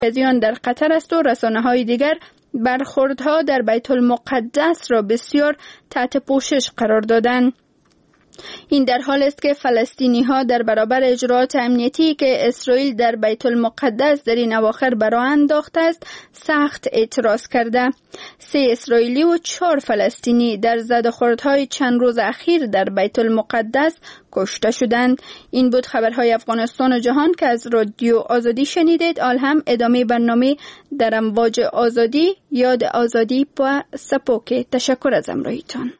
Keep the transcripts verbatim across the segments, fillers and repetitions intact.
مرکزیان در قطر است و رسانه‌های دیگر برخوردها در بیت المقدس را بسیار تحت پوشش قرار دادند. این در حال است که فلسطینی ها در برابر اجراءات امنیتی که اسرائیل در بیت المقدس در این اواخر به راه انداخته است سخت اعتراض کرده. سه اسرائیلی و چهار فلسطینی در زدوخوردهای چند روز اخیر در بیت المقدس کشته شدند. این بود خبرهای افغانستان و جهان که از رادیو آزادی شنیدید. آل هم ادامه برنامه در امواج آزادی یاد آزادی با سپوک. تشکر از همراهیتان.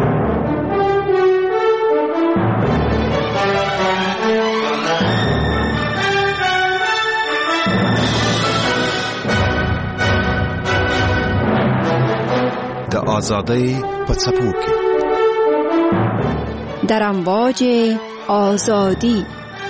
د آزادی په څپو کې در امواج آزادی.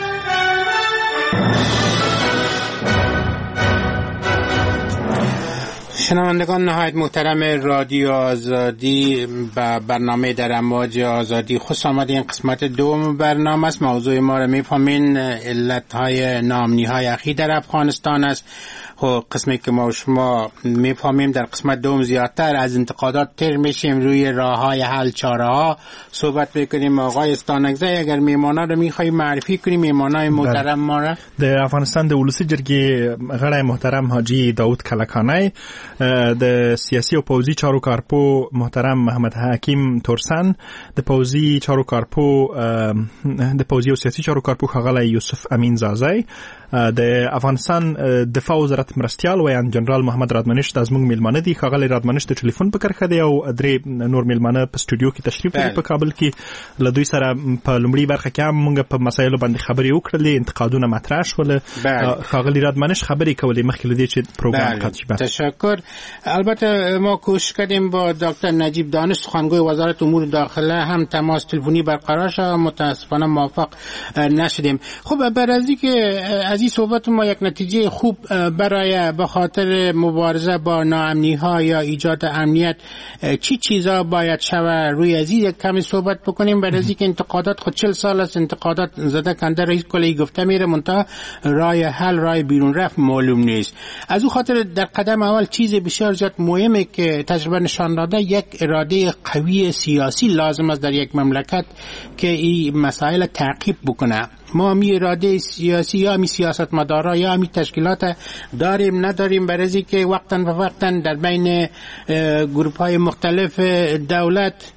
شنوندگان نهایت محترم رادیو آزادی و برنامه در امواج آزادی خوش آمدین. قسمت دوم برنامه است. موضوع ما را میفهمین علتهای ناامنی‌های اخیر در افغانستان است. خب قسمی که ما شما میفهمیم در قسمت دوم زیادتر از انتقادات تر میشیم، روی راههای حل چاره ها صحبت میکنیم. آقای استانکزی اگر میمانا رو میخوایی معرفی کنیم، میمانای محترم ما را. در افغانستان د ولسی جرګې غړی محترم حاجی داود کلکانی، د سیاسی او پوځي چارو کارپو محترم محمد حکیم تورسن، د پوځي چارو کارپو د پوځي او سیاسي چارو کارپو ښاغلی یوسف امین زازی، د افغانستان دفاع وزارت مرستیال ویان جنرال محمد رادمنش د زموږ میلمانه دي. ښاغلی رادمنش د ټلیفون په کرښه دی او درې نور میلمانه په سټوډیو کې تشریف لري په کابل کې. له دوی سره په لومړي برخه کې هم موږ په مسایلو باندې خبرې وکړلې، انتقادونه مطرح شول. ښاغلی رادمنش خبرې کولې مخکې له دې چې پروګرام قطع شي. تشکر. البته ما کوشش کردیم با دکتر نجیب دانش سخنگوی وزارت امور داخله هم تماس تلفنی برقرار شد، متاسفانه موفق نشدیم. خب بر از اینکه از این صحبت ما یک نتیجه خوب برای به خاطر مبارزه با ناامنی ها یا ایجاد امنیت چی چیزا باید شود، روی از این کمی صحبت بکنیم. بر از اینکه انتقادات خود چهل سال است انتقادات زده کنده رئیس کلی گفته میره، منتها راه حل راه بیرون رفت معلوم نیست. از اون خاطر در قدم اول چیز بسیار زیاد مهمه که تجربه نشان داده یک اراده قوی سیاسی لازم است در یک مملکت که این مسائل تعقیب بکنه. ما می اراده سیاسی یا می سیاست مدارا یا می تشکیلات داریم نداریم، برای که وقتا و وقتا در بین گروپ های مختلف دولت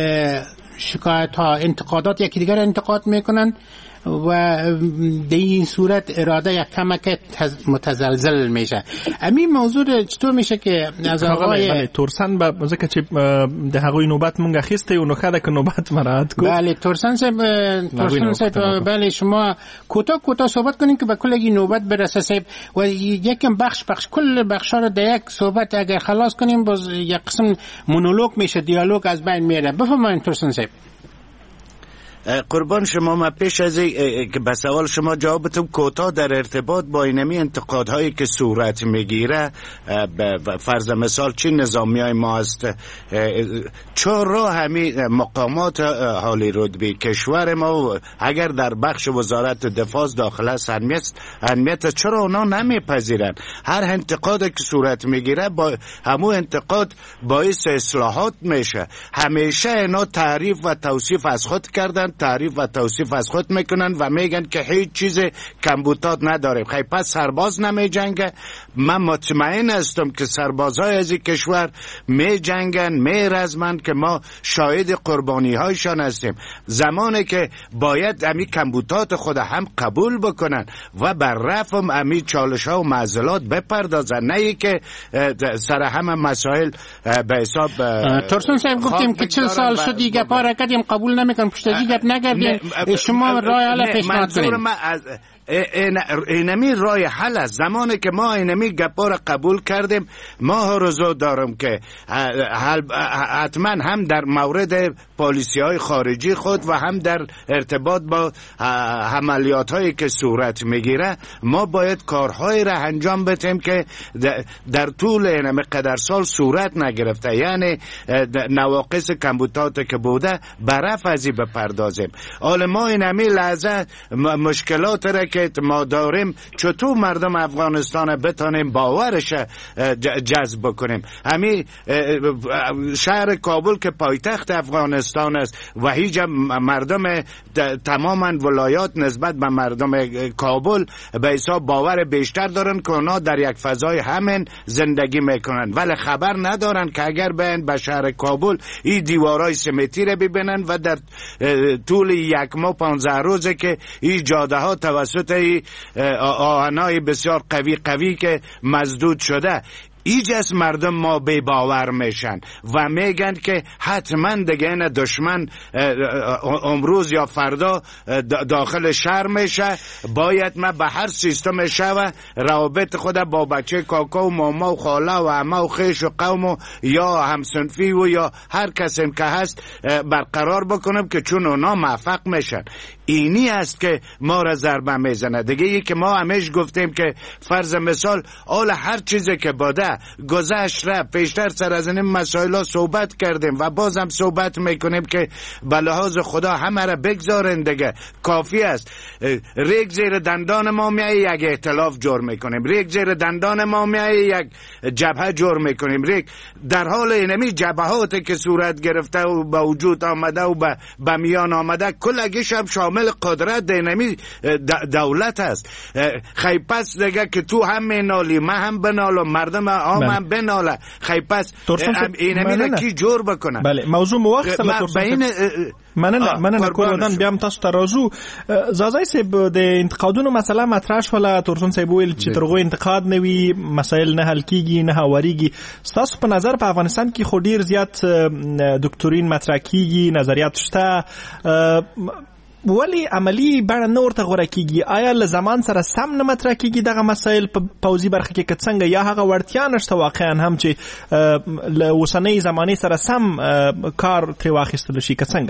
شکایت ها انتقادات یکی دیگر انتقاد میکنن و در این صورت اراده یک کمک متزلزل میشه. همین موضوع چطور میشه که از آقای بله تورسن به ځکه چې د هغوی نوبت مونږ اخیسته او نو خاله که نوبت مراد کو. بله تورسن صاحب تورسن صاحب بله شما کوتاه کوتاه صحبت کنین که به کلگی نوبت برسه صاحب و یکم بخش بخش کل بخشا رو در یک صحبت اگر خلاص کنیم باز یک قسم مونولوگ میشه، دیالوگ از بین میره. بفرمایید تورسن صاحب. قربان شما، ما پیش از که به سوال شما جوابتون کوتاه در ارتباط با اینمی انتقادهایی که صورت میگیره، فرض مثال چی نظامی های ما است، چرا همین مقامات حالی رتبه کشور ما اگر در بخش وزارت دفاع داخل است اهمیت چرا اونا نمیپذیرن؟ هر انتقادی که صورت میگیره با همون انتقاد باعث اصلاحات میشه. همیشه اینا تعریف و توصیف از خود کردن، تعریف و توصیف از خود میکنن و میگن که هیچ چیز کمبودات نداریم. خیلی پس سرباز نمی جنگه؟ من مطمئن هستم که سربازهای از این کشور می جنگن، می رزمن که ما شاهد قربانی هایشان هستیم. زمانی که باید امی کمبودات خود هم قبول بکنن و بر رفع امی چالش ها و معضلات بپردازن، نه ای که سر همه مسائل به حساب. تورسن صاحب گفتیم که چل سال شد دیگه پاره کردیم قبول نمیکنم، پشت دیگه نگردیم. شما راه حل پیشنهاد کنید. اینمی راه حل است. زمانی که ما اینمی گپا را قبول کردیم، ما رضا دارم که حتما هم در مورد پالیسی های خارجی خود و هم در ارتباط با عملیات هایی که صورت میگیره ما باید کارهایی را انجام بدیم که در طول اینمی قدر سال صورت نگرفته، یعنی نواقص کمبودات که بوده برف ازی بپردازیم. حالا ما اینمی لحظه مشکلات را که که ما داریم چطور مردم افغانستان بتانیم باورش جذب بکنیم. همین شهر کابل که پایتخت افغانستان است و هیچ مردم تماما ولایات نسبت به مردم کابل به حساب باور بیشتر دارن که اونا در یک فضای همین زندگی میکنن، ولی خبر ندارن که اگر بیان به شهر کابل این دیوارای سمتی رو ببینن و در طول یک ماه پانزده روزه که این جاده ها توسط آهنای بسیار قوی قوی که مسدود شده، ایجاز مردم ما بی باور میشن و میگن که حتما دیگه این دشمن امروز یا فردا داخل شهر میشه، باید ما به هر سیستم شوه روابط خود با بچه کاکا و ماما و خاله و عمه و خیش و قوم و یا همسنفی و یا هر کسی که هست برقرار بکنم که چون اونا موفق میشن. اینی است که ما را ضربه میزنه دیگه. ای که ما همیش گفتیم که فرض مثال اول هر چیزی که باده گذشت رفت، پیشتر سر از این مسائل ها صحبت کردیم و بازم صحبت میکنیم که به لحاظ خدا همه را بگذارن دیگه، کافی است. ریگ زیر دندان ما میای یک ائتلاف جور میکنیم، ریگ زیر دندان ما میای یک جبهه جور میکنیم، ریگ در حال اینمی جبهاتی که صورت گرفته و به وجود آمده و به میان آمده کلگیش هم شامل قدرت اینمی دولت است. خیلی پس دیگه که تو هم مینالی من هم بنالم مردم آم هم بناله، خیلی پس اینمی را کی جور بکنه. بله موضوع موخصله ترسون مننه مننه کوردان بیام تاسو ته راځو. زازای صاحب د انتقادونو مسله مطرح شوله، ترسون صاحب ویل چې ترغو انتقاد نه وي مسایل نه حل کیږي نه هواریږي. تاسو په نظر په افغانستان کې خو ډیر زیات دکتورین مطرح کیږي، نظریات شته، ولی عملی بڼه نه ورته غوره کیږي. آیا له زمان سره سم نه مطرح کیږي دغه مسایل په پوځي برخه کې که څنګه، یا هغه وړتیا نشته واقعا هم چې له اوسنۍ زمانې سره سم کار ترې واخیستل شي که څنګه؟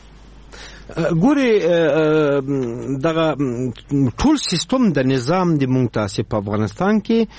ګوري دغه ټول سیستم د نظام د مونږ په افغانستان کې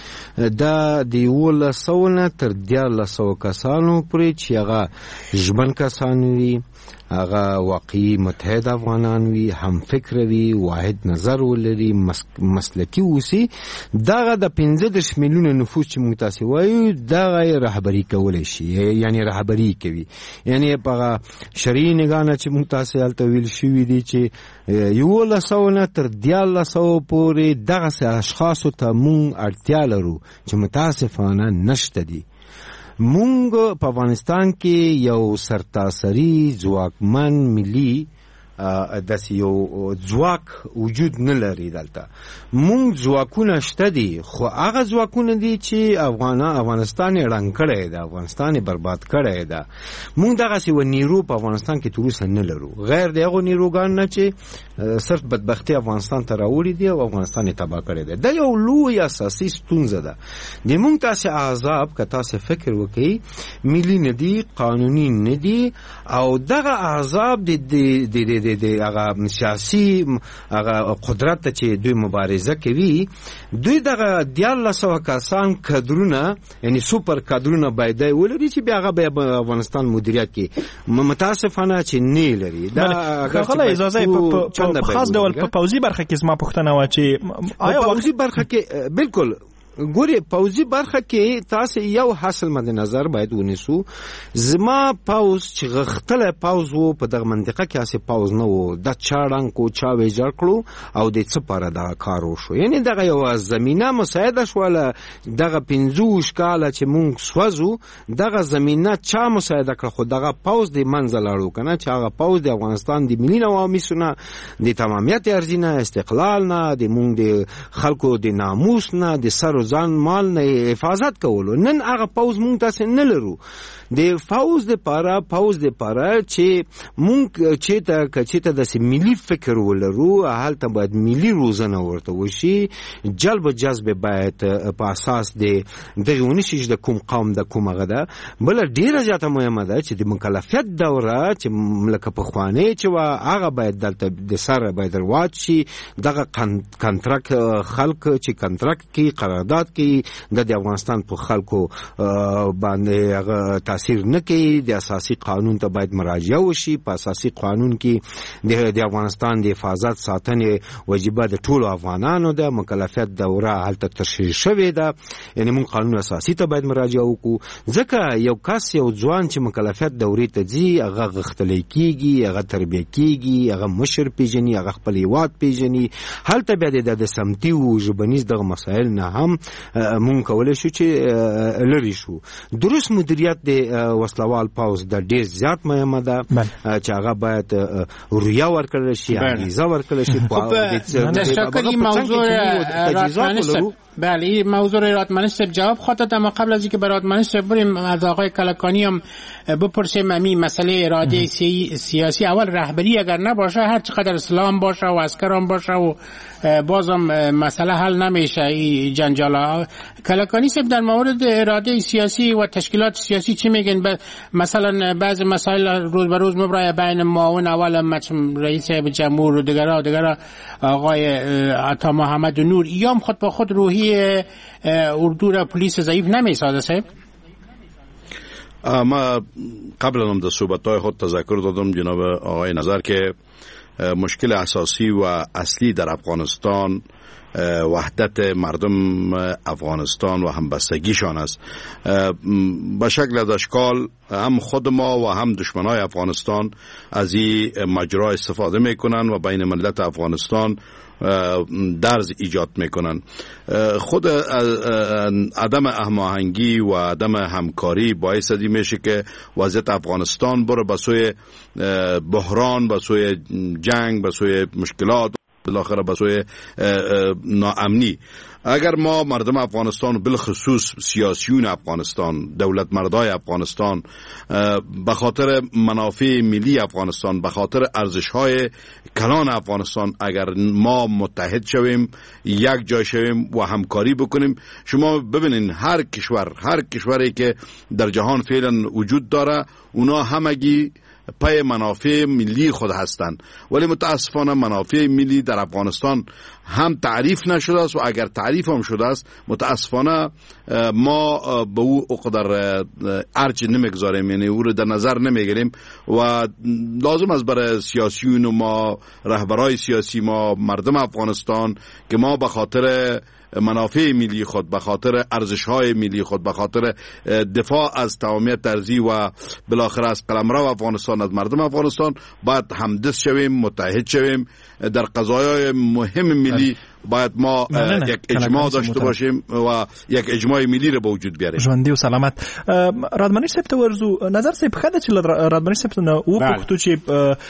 د د یولس سوه نه تر دیارلس سوه کسانو پورې چې هغه ژمن کسان وي، هغه واقعي متحد افغانان وي، هم فکر وي، واحد نظر ولري، مسلکی اوسي، دغه د پنځه دېرش میلیونه نفوس چې موږ تاسې وایو دغه رهبري کولی شي، یعنی رهبري کوي. یعنی په شرعي نګاه نه چې موږ تاسې هلته ویل شوي دي چې یولس سوه نه تر دیارلس سوه پورې دغسې اشخاصو ته موږ اړتیا لرو چې متاسفانه نشته دي. مونږ په افغانستان کې یو سرتاسري ځواکمن ملي داسې یو ځواک وجود نه لري. دلته مونږ ځواکونه شته دي، خو هغه ځواکونه دي چې افغانا افغانستان یې ړنګ کړی ده، افغانستان یې برباد کړی ده. مونږ دغسې یوه نیرو په افغانستان کې تر اوسه نه لرو، غیر د هغو نیروګانو نه چې صرف بدبختي افغانستان ته راوړي دي او افغانستان یې تباه کړی دی. دا یو لوی اساسي ستونزه ده. د مونږ تاسې احزاب که تاسې فکر وکړئ ملي نه دي، قانوني نه دي، او دغه احزاب د د هغه سیاسي هغه قدرت ته چې دوی مبارزه کوي، دوی دغه دیارلس سوه کسان کادرونه یعنی سوپر کادرونه باید ولري چې بیا هغه به افغانستان مدیریت کوي. متاسفانه چې نه لري. دا خپله اجازه په خاص ډول په پوځي برخه کې زما پوښتنه وه چې آیا پوځي برخه کې بالکل ګوري پوځي برخه کې تاسو یو حاصل مد نظر باید ونیسو. زما پوز چې غختله پوز وو په دغه منطقه کې اسه پوز نه وو، د چاړنګ کو چا ویجر کړو او د څه پر دا کار وشو. یعنی دغه یو زمينه مساعده شوله، دغه پنځوس کاله چې مونږ سوځو دغه زمينه چا مساعده کړ، خو دغه پوز د منځل اړو کنه چې هغه پوز د افغانستان د ملي نواميسونه د تمامیت ارزینه استقلال نه، د مونږ د خلکو د ناموس نه، د سر ځان مال نه حفاظت کولو. نن هغه پوز مونږ تاسو نه لرو. د فوز د پاره پوز د پاره چې مونږ چې ته چې ته د ملي فکر ولرو، هلته باید ملي روزنه ورته وشي، جلب جذب باید په اساس د دغه نشي د کوم قوم د کوم غدا. بل ډیره زیاته مهمه ده چې د مکلفیت دوره چې ملک په خوانه چې وا هغه باید دلته د سره باید رواج شي. دغه کنټراکټ خلک چې کنټراکټ کې قرارداد انفجارات کې د افغانستان په خلکو باندې هغه تاثیر نه کوي. د اساسي قانون ته باید مراجعه وشي. په اساسي قانون کې د افغانستان د حفاظت ساتنې وجیبه د ټولو افغانانو ده. مکلفیت دوره هلته تشریح شوې ده، یعنی موږ قانون اساسي ته باید مراجعه وکړو، ځکه یو کس یو ځوان چې مکلفیت دورې ته ځي هغه غښتلی کېږي، هغه تربیه کېږي، هغه مشر پیژني، هغه خپل هیواد پیژني. هلته بیا د سمتي او ژبنیز دغه مسایل نه هم مونږ کولی شو چې لرې شو. درست مدیریت د وسلوال پوځ د ډېر زیات مهمه ده چې هغه باید رویه ورکړل شي، انګیزه ورکړل شي. تشکر. این موضوع رادمنیست بله این موضوع رادمنیست جواب خواهد داد. اما قبل از اینکه به رادمنیست بریم از آقای کلکانی هم بپرسیم همین مسئله اراده سیاسی. اول رهبری اگر نباشه هر چقدر اسلام باشه و عسکران باشه و بازم مسئله حل نمیشه این جنجالا. کلکانی صاحب در مورد اراده سیاسی و تشکیلات سیاسی چی میگن؟ مثلا بعض مسائل روز به روز مبرای بین معاون اول رئیس جمهور و دیگر و دیگر آقای عطا محمد نور ایام خود با خود روحی اردو را پلیس ضعیف نمیسازه صاحب؟ ما قبل هم در صحبت‌های خود تذکر دادم جناب آقای نظر که مشکل اساسی و اصلی در افغانستان وحدت مردم افغانستان و همبستگیشان است. به شکل از اشکال هم خود ما و هم دشمنای افغانستان از این مجرا استفاده میکنن و بین ملت افغانستان درز ایجاد میکنن. خود عدم هماهنگی و عدم همکاری باعث دی میشه که وضعیت افغانستان بره به سوی بحران، به سوی جنگ، به سوی مشکلات، بالاخره به سوی ناامنی. اگر ما مردم افغانستان بالخصوص سیاسیون افغانستان، دولت مردای افغانستان به خاطر منافع ملی افغانستان، به خاطر ارزش‌های کلان افغانستان اگر ما متحد شویم، یک جای شویم و همکاری بکنیم، شما ببینین هر کشور هر کشوری که در جهان فعلا وجود داره اونا همگی پای منافع ملی خود هستند، ولی متاسفانه منافع ملی در افغانستان هم تعریف نشده است و اگر تعریف هم شده است متاسفانه ما به او قدر ارج نمیگذاریم، یعنی او رو در نظر نمیگیریم و لازم است برای سیاسیون و ما رهبرای سیاسی ما مردم افغانستان که ما به خاطر منافع ملی خود، به خاطر ارزش‌های ملی خود، به خاطر دفاع از تمامیت ارضی و بالاخره از قلمرو افغانستان، از مردم افغانستان باید همدست شویم، متحد شویم در قضایای مهم ملی. باید ما یک اجماع داشته باشیم و یک اجماع ملی رو به وجود بیاریم. ژوندی او سلامت. رادمنی صاحب ته ورزو نظر صاحب خده چې رادمنی صاحب نه او پښتو چې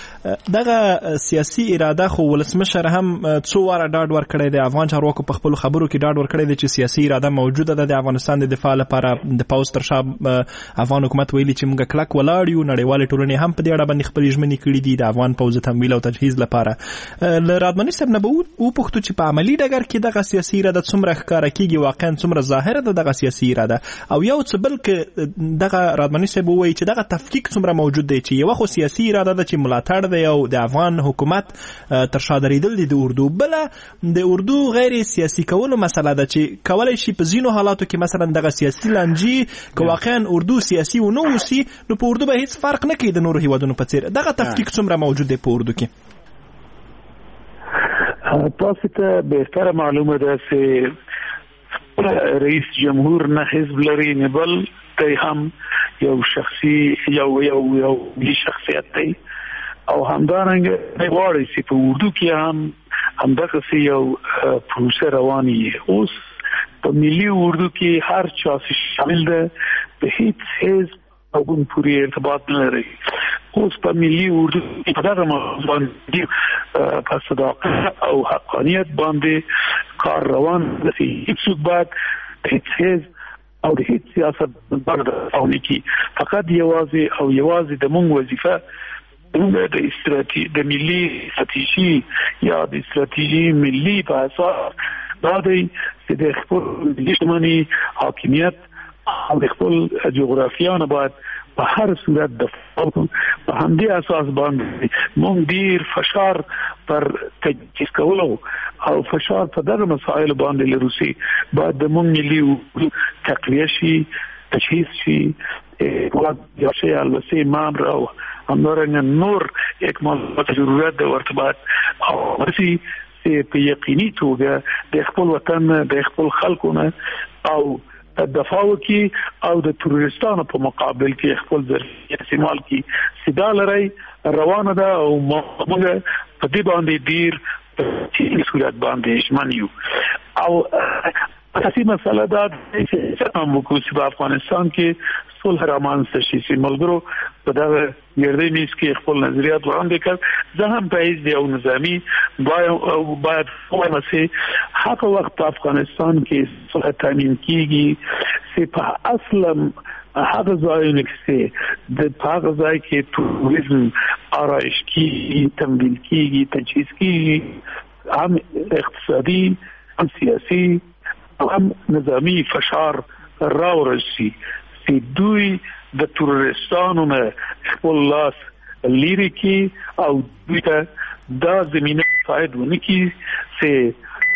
دغه سیاسي اراده خو ولسمشر هم څو واره ډاډ ورکړی دی، افغان چارواکو په خپل خبرو کې ډاډ ورکړی دی چې سیاسي اراده موجوده ده د افغانستان د دفاع لپاره. د پاوز تر شا افغان حکومت ویلي چې موږ کلک ولاړ یو، نړیوالې ټولنې هم په دې اړه باندې خپل ژمنې کړي دي د افغان پوځ تمویل او تجهیز لپاره. له رادمنی صاحب نه به او پښتو چې په عملي ډګر کې دغه سیاسي اراده څومره ښکاره کیږي، واقعا څومره ظاهره ده دغه سیاسي اراده، او یو څه بل کې دغه رادمنی صاحب وایي چې دغه تفکیک څومره موجود دی چې یو خو سیاسي اراده ده چې ملاتړ دی او د افغان حکومت تر شا درېدل دي د اردو، بله د اردو غیر سیاسي کولو مسله ده چې کولی شي په ځینو حالاتو کې مثلا دغه سیاسي لانجې که واقعا اردو سیاسي ونه اوسي نو په اردو به هیڅ فرق نه کوي د نورو هیوادونو په څیر. دغه تفکیک څومره موجود دی په اردو کې؟ تاسو ته بهتره معلومه ده چې رئیس جمهور نه حزب لري نه بل ته هم یو شخصي یو یو یو ملي شخصیت دی او همدارنګه غواړي چې په اردو کې هم همدغه یو پروسه رواني اوس په ملي اردو کې هر چا شامل ده، په هیڅ حزب او ګوند پورې ارتباط نه لري. اوس په ملي اردو کې په دغه موضوع په صداقت او حقانیت باندې کار روان دی. هیڅ باید هیڅ حزب او د هیڅ سیاست باندې او نکی فقط یوازې او یوازې د مونږ وظیفه د استراتیژي د ملي استراتیژي یا د استراتیژي ملي په اساس دا دی چې د خپل اجتماعي حاکمیت او د خپل جغرافیانه باید په هر صورت دفاع کن. په همدې اساس باندې موږ ډیر فشار پر تجهیز کولو او فشار په دغه مسایل باندې لروسي بعد د موږ ملي تقویه شي، تجهیز شي، وقت یا شی البته مامر او همدارنګه نور اکمالات ضرورت د ارتباط او ورسي په یقیني توګه د خپل وطن د خپل خلکو نه او دفاع وکي او د تروریستانو په مقابل کې خپل ځای استعمال کی سیدا لري روانه ده او موږ په دې باندې ډیر په صورت باندې ژمنیو او اساسي مسله دا چې موږ په افغانستان کې صلح رامنځته شي چې ملګرو په دغه ګردې میز کې خپل نظریات وړاندې کړ. زه هم په هیڅ یو نظامي باید وایم چې هغه وخت په افغانستان کې صلح تامین کیږي چې په اصل هغه ځایونه کې د هغه ځای کې توریزم آرایش کیږي، تمویل کیږي، تجهیز کیږي، هم اقتصادي هم سیاسي هم نظامی فشار راورسي چې دوی د تروریستانو نه خپل لاس لري کی او دوی ته دا زمینه فائد ونکي چې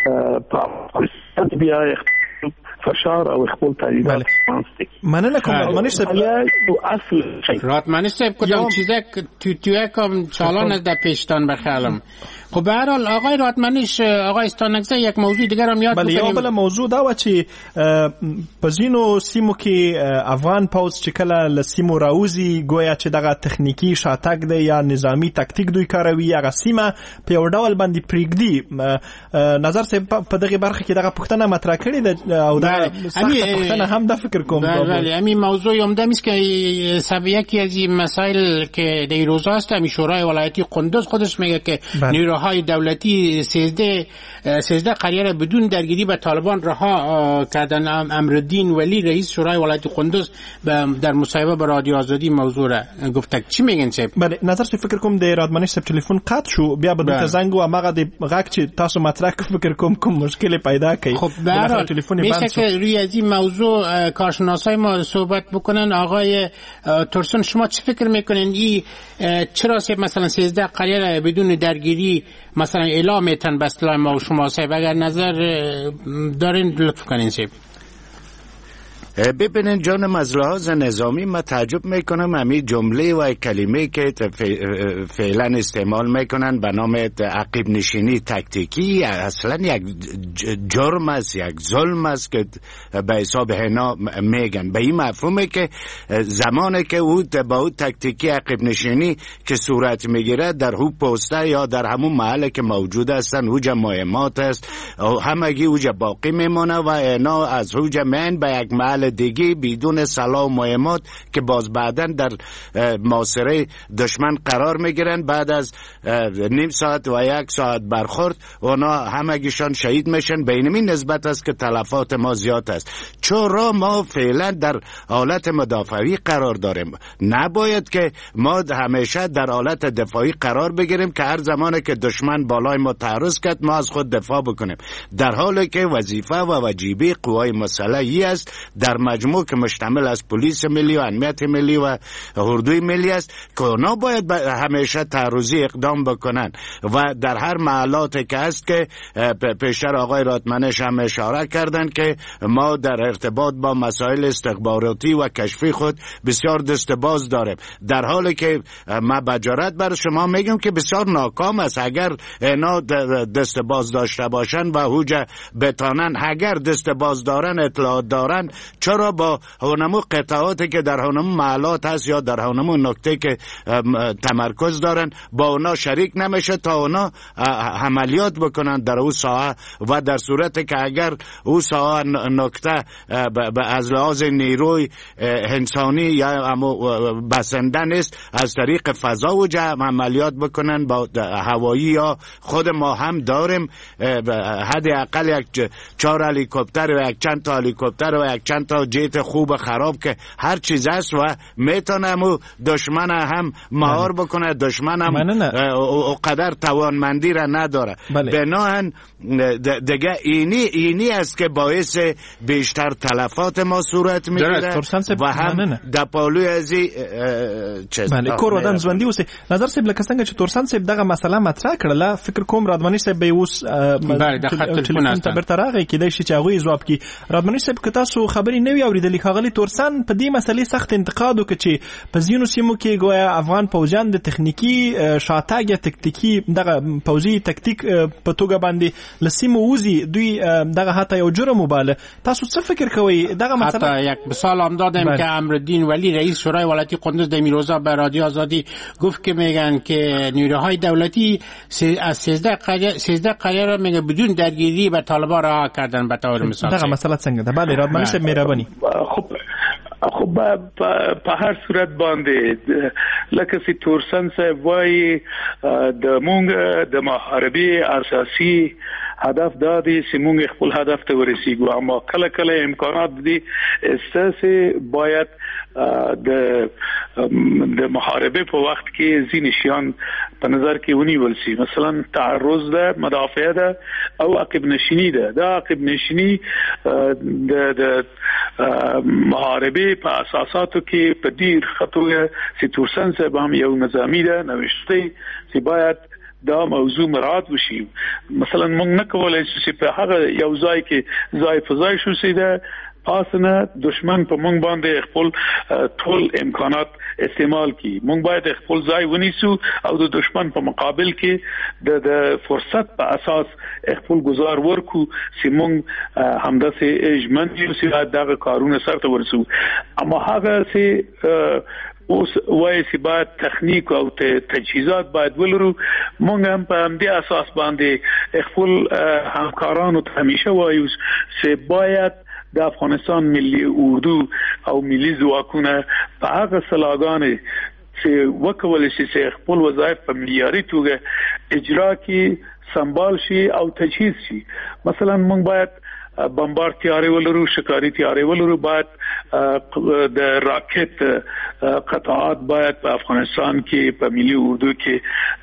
په بیا فشار او خپل تعلیمات مننه کوم منش اصل رات منش کدام چیزا تو تو کم چالان از در پیشتان بخالم. خب به هر حال آقای راتمنیش آقای استانکزی یک موضوع دیگر هم یاد بله بکنیم. بله موضوع دا و چې پزینو سیمو کې افغان پاوز چې کله لسیمو راوزی گویا چې دغه تخنیکی شاتګ دی یا نظامی تکتیک دوی کاروي هغه سیمه په یو ډول باندې پریږدي. نظر سه په دغه برخه کې دغه پښتنه مطرح کړې ده او دا پښتنه هم د فکر کوم. بله همین موضوع عمده است که سبب یکی از این مسائل که در روزا است همین شورای ولایتی قندوز خودش میگه که نیروهای دولتی سیزده سیزده قریه را بدون درگیری به طالبان رها کردن. امرالدین ولی رئیس شورای ولایت قندوز در مصاحبه با رادیو آزادی موضوع را گفته. چی میگن صاحب؟ بله نظر سی فکر کوم د رادمنش صاحب ټلیفون قطع شو بیا به د زنګ او هغه د غاک چې تاسو مطرح فکر کوم کوم مشکل پیدا کړي. خب به هر حال میشه که روی از این موضوع کارشناسای ما صحبت بکنن. آقای ترسون شما چی فکر میکنین این چرا صاحب مثلا سیزده قریه را بدون درگیری مثلا اعلام میتن به اصطلاح ما و شما صاحب اگر نظر دارین لطف کنین صاحب؟ ببینین جانم از لحاظ نظامی من تعجب میکنم همین جمله و کلمه که فعلا استعمال میکنن به نام عقب نشینی تکتیکی اصلا یک جرم است، یک ظلم است که به حساب اینا میگن. به این مفهومه که زمانی که او با او تکتیکی عقب نشینی که صورت میگیره در هو پسته یا در همون محله که موجود هستن اوجا مهمات است و همگی اوجا باقی میمونه و اینا از اوجا من به یک محل دیگه بدون سلاح و مهمات که باز بعداً در محاصره دشمن قرار میگیرن. بعد از نیم ساعت و یک ساعت برخورد اونا همگیشان شهید میشن. به این نسبت است که تلفات ما زیاد است. چرا ما فعلا در حالت مدافعی قرار داریم؟ نباید که ما همیشه در حالت دفاعی قرار بگیریم که هر زمانی که دشمن بالای ما تعرض کرد ما از خود دفاع بکنیم، در حالی که وظیفه و واجبی قوای مسلحی است در مجموع که مشتمل از پلیس ملی و امنیت ملی و اردوی ملی است که اونا باید همیشه تعرضی اقدام بکنن و در هر محلاتی که هست که پیشتر آقای راتمنش هم اشاره کردن که ما در ارتباط با مسائل استخباراتی و کشفی خود بسیار دستباز داریم، در حالی که ما بجارت بر شما میگم که بسیار ناکام است. اگر اینا دستباز داشته باشن و هوجه بتانن، اگر دستباز دارن اطلاعات دارن، چرا با هنمو قطعاتی که در هنمو محلات هست یا در هنمو نکته که تمرکز دارن با اونا شریک نمیشه تا اونا عملیات بکنن در او ساحه و در صورت که اگر او ساحه نکته از لحاظ نیروی انسانی یا بسنده نیست از طریق فضا و جمع عملیات بکنن با هوایی یا خود ما هم داریم حد اقل یک چهار هلیکوپتر و یک چند تا هلیکوپتر و یک چند تا جیت خوب خراب که هر چیز است و میتونه مو دشمن هم مهار بکنه، دشمن هم قدر توانمندی را نداره. بناهن دیگه اینی اینی است که باعث بیشتر تلفات ما صورت میگیره و هم د پالوی ازی چیز. بله کور ودان ژوندۍ اوسه. نظر صاحب لکه څنګه چې تورسن صاحب دغه مسله مطرح کړله، فکر کوم رادمنی صاحب به اوس بله د خط تلفون ته برته راغی کېدای شي چې هغوی ځواب کړي. رادمنی صاحب که تاسو خبرې نه وي اورېدلې، ښاغلي تورسن په دې مسلې سخت انتقاد وکړ چې په ځینو سیمو کې ګویا افغان پوځیان د تخنیکي شاتګ یا تکتیکي دغه پوځي تکتیک په توګه باندې له سیمو وځي، دوی دغه حتی یو جرم وباله. تاسو څه فکر کوئ دغه مسله؟ حتی یک مثال هم دادم که امرالدین ولی رئیس شورای ولایتی قندوز در میروزا به رادیو آزادی گفت که میگن که نیروهای دولتی از سیزده قریه سیزده قریه را میگه بدون درگیری به طالبان رها کردن به طور مثال. دغه مسله څنګه ده؟ بله رادمنی صاحب مهرباني. خب خب په هر صورت باندې لکه چې تورسن صاحب وایي د مونږ د محاربې اساسي هدف دا دی چې مونږ خپل هدف ته ورسیږو، اما کله کله امکانات دي استاسه باید د د محاربه په وخت کې ځینې شیان په نظر کې ونیول شي. مثلا تعرض ده، مدافع ده او عقب نشینی ده. دا عقب نشینی د د محاربه په اساساتو کې په ډیر خطوه چې تورسن صاحب هم یو نظامی ده نوښتي چې باید دا موضوع مراد وشي. مثلا موږ نه کولای شو چې په هغه یو ځای کې ځای فضای شو سیده پاسنه دشمن په موږ باندې خپل ټول امکانات استعمال کی. موږ باید خپل ځای ونیسو او د دشمن په مقابل کې د د فرصت په اساس خپل گزار ورکو چې موږ همداسې اجمن یو چې دغه کارونه سره ورسو. اما هغه چې اوس وایي چې باید تخنیک او تجهیزات باید ولرو، موږ هم په همدې اساس باندې خپل همکارانو ته همیشه وایو چې باید د افغانستان ملي اردو او ملي ځواکونه په هغه سلاګانې چې وکول شي چې خپل وظایف په معیاري توګه اجرا کړي، سمبال شي او تجهیز شي. مثلا موږ باید بمبار تیاری ولرو، شکاری تیاری ولرو، باید د راکټ قطعات باید په افغانستان کې په ملي اردو کې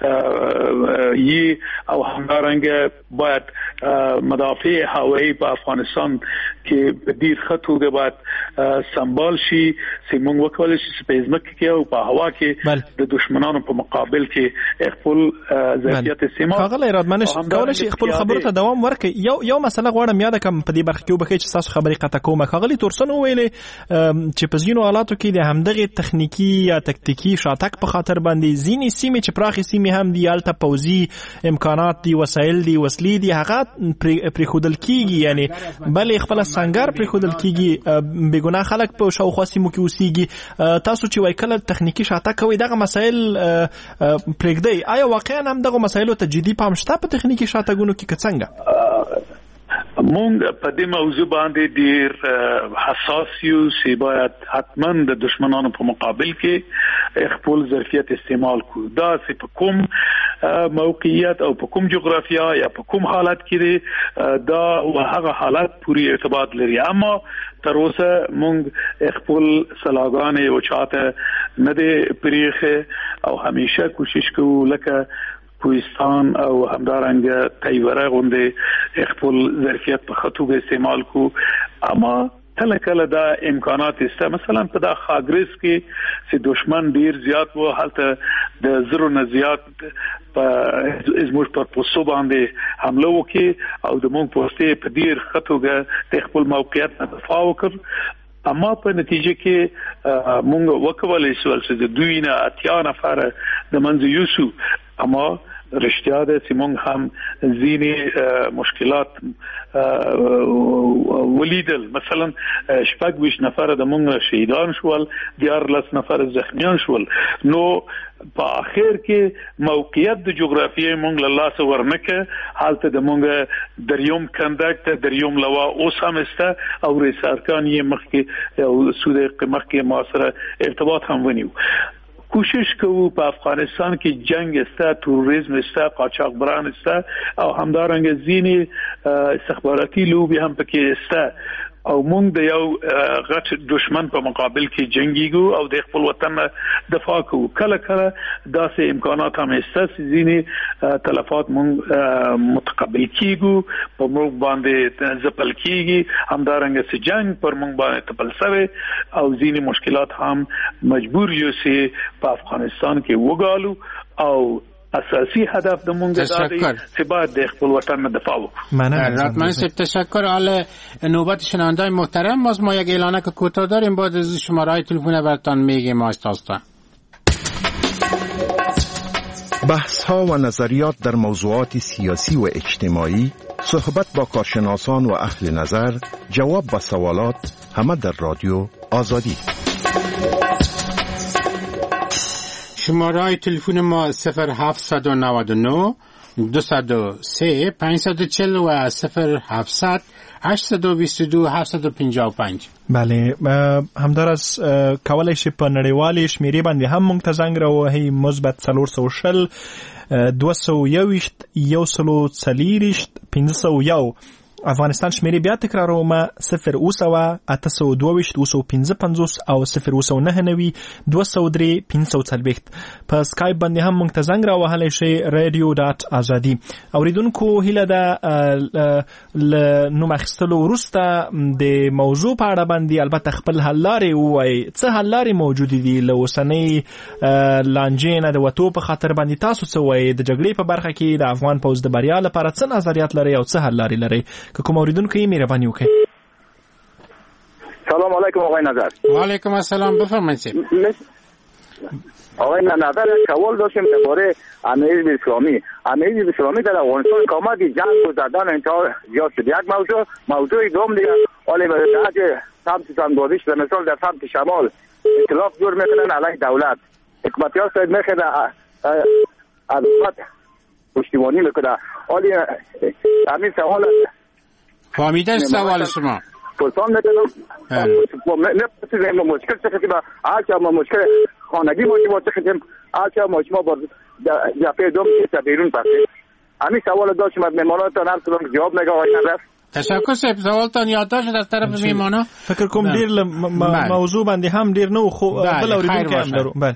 یي او همدارنګه باید مدافع هوایی په افغانستان کې ډیر خطوګه باید سمبال شي چې موږ وکولای شو په ځمکه کې او په هوا کې د دشمنانو په مقابل کې خپل ظرفیت استعمال. ښاغلی رادمنی کولای شي خپل خبرو ته دوام ورکړي. یو یو مسله غواړم یاد کړم په دې برخه کې وبکې چې تاسو خبرې قطع کوم. ښاغلی تورسن وویلې چې په ځینو حالاتو کې د همدغه تخنیکی یا تکتیکی شاتګ په خاطر باندې ځینې سیمې چې پراخې سیمې هم دي، هلته پوځي امکانات دي، وسایل دي، وسلې دي، هغه پرېښودل کېږي، یعنی بلې خپله سنګر پرېښودل کېږي، بېګناه خلک په شاوخوا سیمو کې اوسېږي. تاسو چې وایي کله تخنیکي شاتګ کوئ دغه مسایل پرېږدئ، آیا واقعا هم دغه مسایلو ته جدي پام شته په تخنیکي شاتګونو کې که څنګه؟ مونږ په دې موضوع باندې ډیر حساس یو چې باید حتما د دشمنانو په مقابل کې خپل ظرفیت استعمال کو. دا چې په کوم موقعیت او په کوم جغرافیا یا په کوم حالت کې دا او هغه حالت پوری ارتباط لري. اما تر اوسه مونږ خپل سلاګانې او چاته نه دی پریخه او همیشه کوشش کوو لکه کوهستان او همدارنګه تایوره غونډه خپل ظرفیت په خطوګه استعمال کو. اما کله کله دا امکانات است. مثلا په دا خاګریس کې چې دشمن ډیر زیات وو، هلته د زرو نه زیات په ازموش پر پوسو باندې حمله وکي او د مونږ پوسټې په ډیر خطوګه د خپل موقعیت نه دفاع وکړ. اما په نتیجه کې مونږ وکولای شو چې د دوی نه اتیا نفر د منځ یوسو. اما رښتیا ده چې مونږ هم ځینې مشکلات ولیدل. مثلا شپږ ویشت نفر د مونږ شهیدان شول، دیارلس نفر زخمیان شول. نو په اخر کې موقعیت د جغرافیې مونږ له لاسه ورنکه، حالته د مونږ دریوم کندکت دریوم لوا اوس هم استه او ریسارکان یې مخکې او سود مخکې ما سره ارتباط هم ونیو. کوشش کوو په افغانستان کې جنگ استه، تروریسم استه، قاچاقبران استه او همدارنګه ځینې استخباراتي لوبي هم پکې استه. او مونږ د یو غټ دشمن په مقابل کې جنگيګو او د خپل وطن دفاع کوو. کله کله داسې امکانات هم شته چې ځینې تلفات مونږ متقبل کیږو، په مونږ باندې ځپل کیږي، همدارنګه چې جنگ پر مونږ باندې تپل شوی او ځینې مشکلات هم مجبور یو چې په افغانستان کې وګالو او اساسی هدف د مونږ د دادی چې باید د خپل وطن دفاع وکړو. من تشکر. حالا نوبت شنونده‌های محترم، باز ما یک اعلانه که کوتاه داریم، بعد از شماره‌های تلفن براتون میگیم. آستاستا بحث ها و نظریات در موضوعات سیاسی و اجتماعی، صحبت با کارشناسان و اهل نظر، جواب و سوالات، همه در رادیو آزادی. شماره های تلفن ما صفر هفت نه نه دو صفر سه پنج چهل و صفر هفت هشت دو دو هفت پنج پنج. بله، همدار از کولای شي په نړیوالې شمیرې باندې هم مونږ ته زنګ راوهي مثبت څلور سوه شل دوه سوه یوویشت یو سلو څلېرویشت پنځه سوه یو. افغانستان شمیرې بیا تکرارومه صفر اوه سوه اته سوه دوهویشت اوه سوه پنځه پنځوس او صفر اوه سوه نهه نوي دوه سوه درې پنځه سوه څلوېښت. په سکایپ باندې هم مونږ ته زنګ راوهلی شئ رادیو ډاټ ازادي. اوریدونکو هیله ده له نوم اخیستلو وروسته د موضوع په اړه باندې البته خپل حل لارې ووایي. څه حل لارې موجودې دي له اوسنۍ لانجې نه د وتو په خاطر باندې؟ تاسو څه وایي د جګړې په برخه کې د افغان پوځ د بریا لپاره څه نظریات لرئ او څه حل لارې لرئ؟ که کوم اوریدونکو یې مهرباني وکړئ. سلام علیکم آقای نظر. و علیکم السلام، بفرمایید. آقای نظر سوال داشتیم درباره امیر اسلامی. امیر اسلامی در افغانستان که آمد جنگ و زدن انتها زیاد شد. یک موضوع موضوع دوم دیگه، حالا در سمت سمدادیش به مثال در سمت شمال ائتلاف جور میکنن علیه دولت. حکومتی ها ساید میخواد از حکومت پشتیبانی میکنه. حالا همین سوال فهمیدن سوال شما؟ پرسان میکنم نپرسیدیم مشکل چه خیلی با آچه ما مشکل خانگی ما چه با چه خیلی آچه ما شما با جفه دوم چه بیرون پرسید. همین سوال داشتیم از میماناتان هر سلام جواب نگه آقای نظر. تشکر سیب، سوالتان یادداشت از طرف میمانا. فکر کنم دیر موضوع بنده هم دیر نو خو بل اوریدونکو هم درو. بله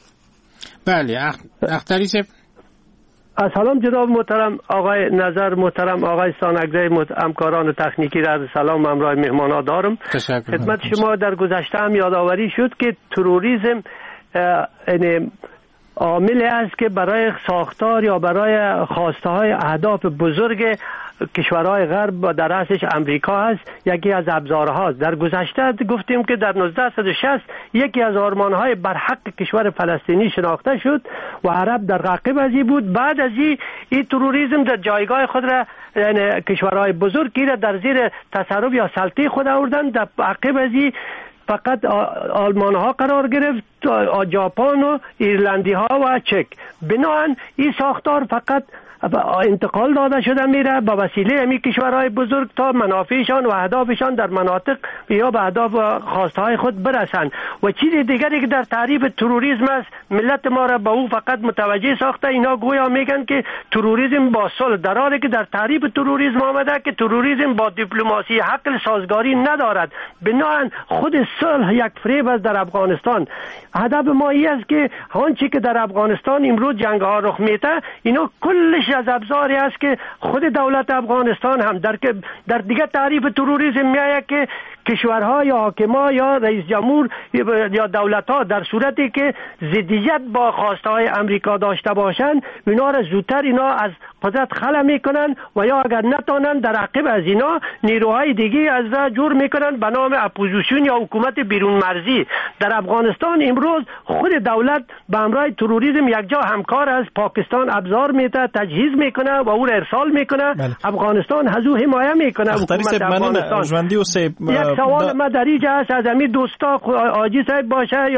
بله اختری سیب. سلام جناب محترم آقای نظر، محترم آقای سانگزی، همکاران تکنیکی را سلام همراه مهمانا دارم. خدمت شما در گذشته هم یادآوری شد که تروریسم یعنی عاملی است که برای ساختار یا برای خواسته های اهداف بزرگ کشورهای غرب در رأسش امریکا هست، یکی از ابزارهاست. در گذشته گفتیم که در نوزده صد و شصت یکی از آرمانهای برحق کشور فلسطینی شناخته شد و عرب در عقب از این بود. بعد از این این تروریسم در جایگاه خود را یعنی کشورهای بزرگی را در زیر تصرف یا سلطه خود آوردن. در عقب از این فقط آلمان ها قرار گرفت، ژاپن و ایرلندی ها و چک. بنابراین این ساختار فقط انتقال داده شده میره با وسیله همی کشورهای بزرگ تا منافعشان و اهدافشان در مناطق یا به اهداف و خواسته های خود برسند. و چیز دیگری که در تعریف تروریسم است، ملت ما را به او فقط متوجه ساخته. اینا گویا میگن که تروریسم با صلح، در حالی که در تعریف تروریسم آمده که تروریسم با دیپلماسی عقل سازگاری ندارد. بنابراین خود صلح یک فریب است در افغانستان. هدف ما این است که آنچه که در افغانستان امروز جنگ ها رخ میده اینا کلش از ابزاری است که خود دولت افغانستان هم در در دیگه تعریف تروریسم میآید که کشورها یا حاکما یا رئیس جمهور یا دولت‌ها در صورتی که ضدیت با خواسته های امریکا داشته باشند اینا را زودتر اینا از قدرت خلع میکنن و یا اگر نتونن در عقب از اینا نیروهای دیگه از را جور میکنن به نام اپوزیسیون یا حکومت بیرون مرزی. در افغانستان امروز خود دولت به همراه تروریسم یک جا همکار است. پاکستان ابزار میده، تجهیز میکنه و او را ارسال میکنه. بله. افغانستان از او حمایت میکنه. حکومت افغانستان. یک سوال ما در اینجا است از همین دوستا آجی صاحب باشه یا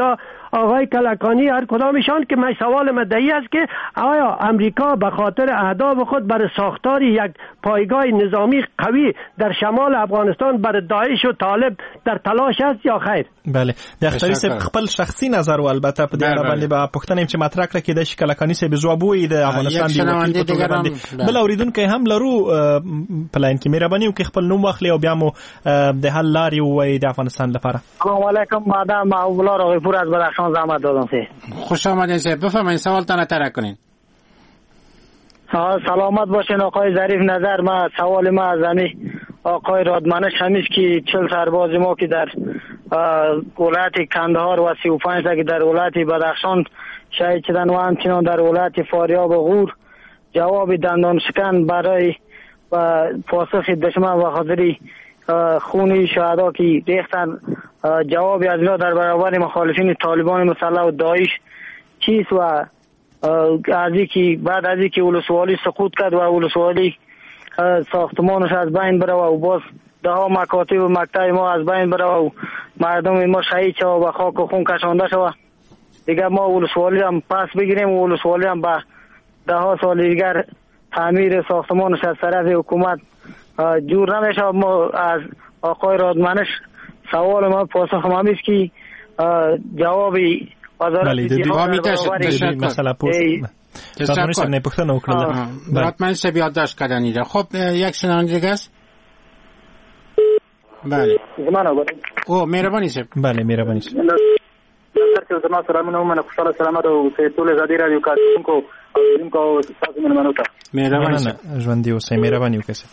آقای کلکانی هر کدامشان که من سوال مدعی است که آیا امریکا به خاطر اهداف خود برای ساختار یک پایگاه نظامی قوی در شمال افغانستان برای داعش و طالب در تلاش است یا خیر؟ بله د اختری سه خپل شخصي نظر او البته په دې اړه باندې به پښتنه چې مطرح کړه کې د کلکانی سه بزوابوي د افغانستان دی وکیل په توګه باندې بل اوریدونکو هم لرو پلان کې مهرباني وکړي خپل نوم واخلي او بیا مو د حل لارې ووایي د افغانستان لپاره. السلام علیکم مادام معاولا راغیپور از بدخشان زحمت دادم سه. خوش آمدید سه. بفرمایید سوالتان را طرح کنین. سلامت باشین آقای ظریف نظر. ما سوال ما از امی آقای رادمنش همیست که چل سرباز ما که در ولایت کندهار و سی و پنج که در ولایت بدخشان شهید شدن و همچنان در ولایت فاریاب و غور جواب دندان شکن برای پاسخ دشمن و خاطر خون شهدا که ریختن جواب از اینا در برابر مخالفین طالبان مسلح و داعش چیست و از اینکه بعد از اینکه ولسوالی سقوط کرد و ولسوالی ساختمانش از بین بره و باز ده ها مکاتب و مکتب ما از بین بره و مردم ما شهید شد و خاک و خون کشانده شد دیگه ما ولسوالی هم پس بگیریم و ولسوالی هم به ده ها سال دیگر تعمیر ساختمانش از طرف حکومت جور نمیشه. ما از آقای رادمنش سوال ما پاسخ ما همیست که جوابی وزارت دیگه مسئله رادمنش نه پختنه وکړه. رادمنش بیا یادداشت کردنی ده. خب یک شنونده دیگه است. بله او مهربانی سه. بله مهربانی سه. درته زما سلامونه ومنه خوشاله سلامت او ټول زادي رادیو کارونکو او کو تاسو مېلمنو ته مهرباني ژوند دی اوسه مهرباني وکړه.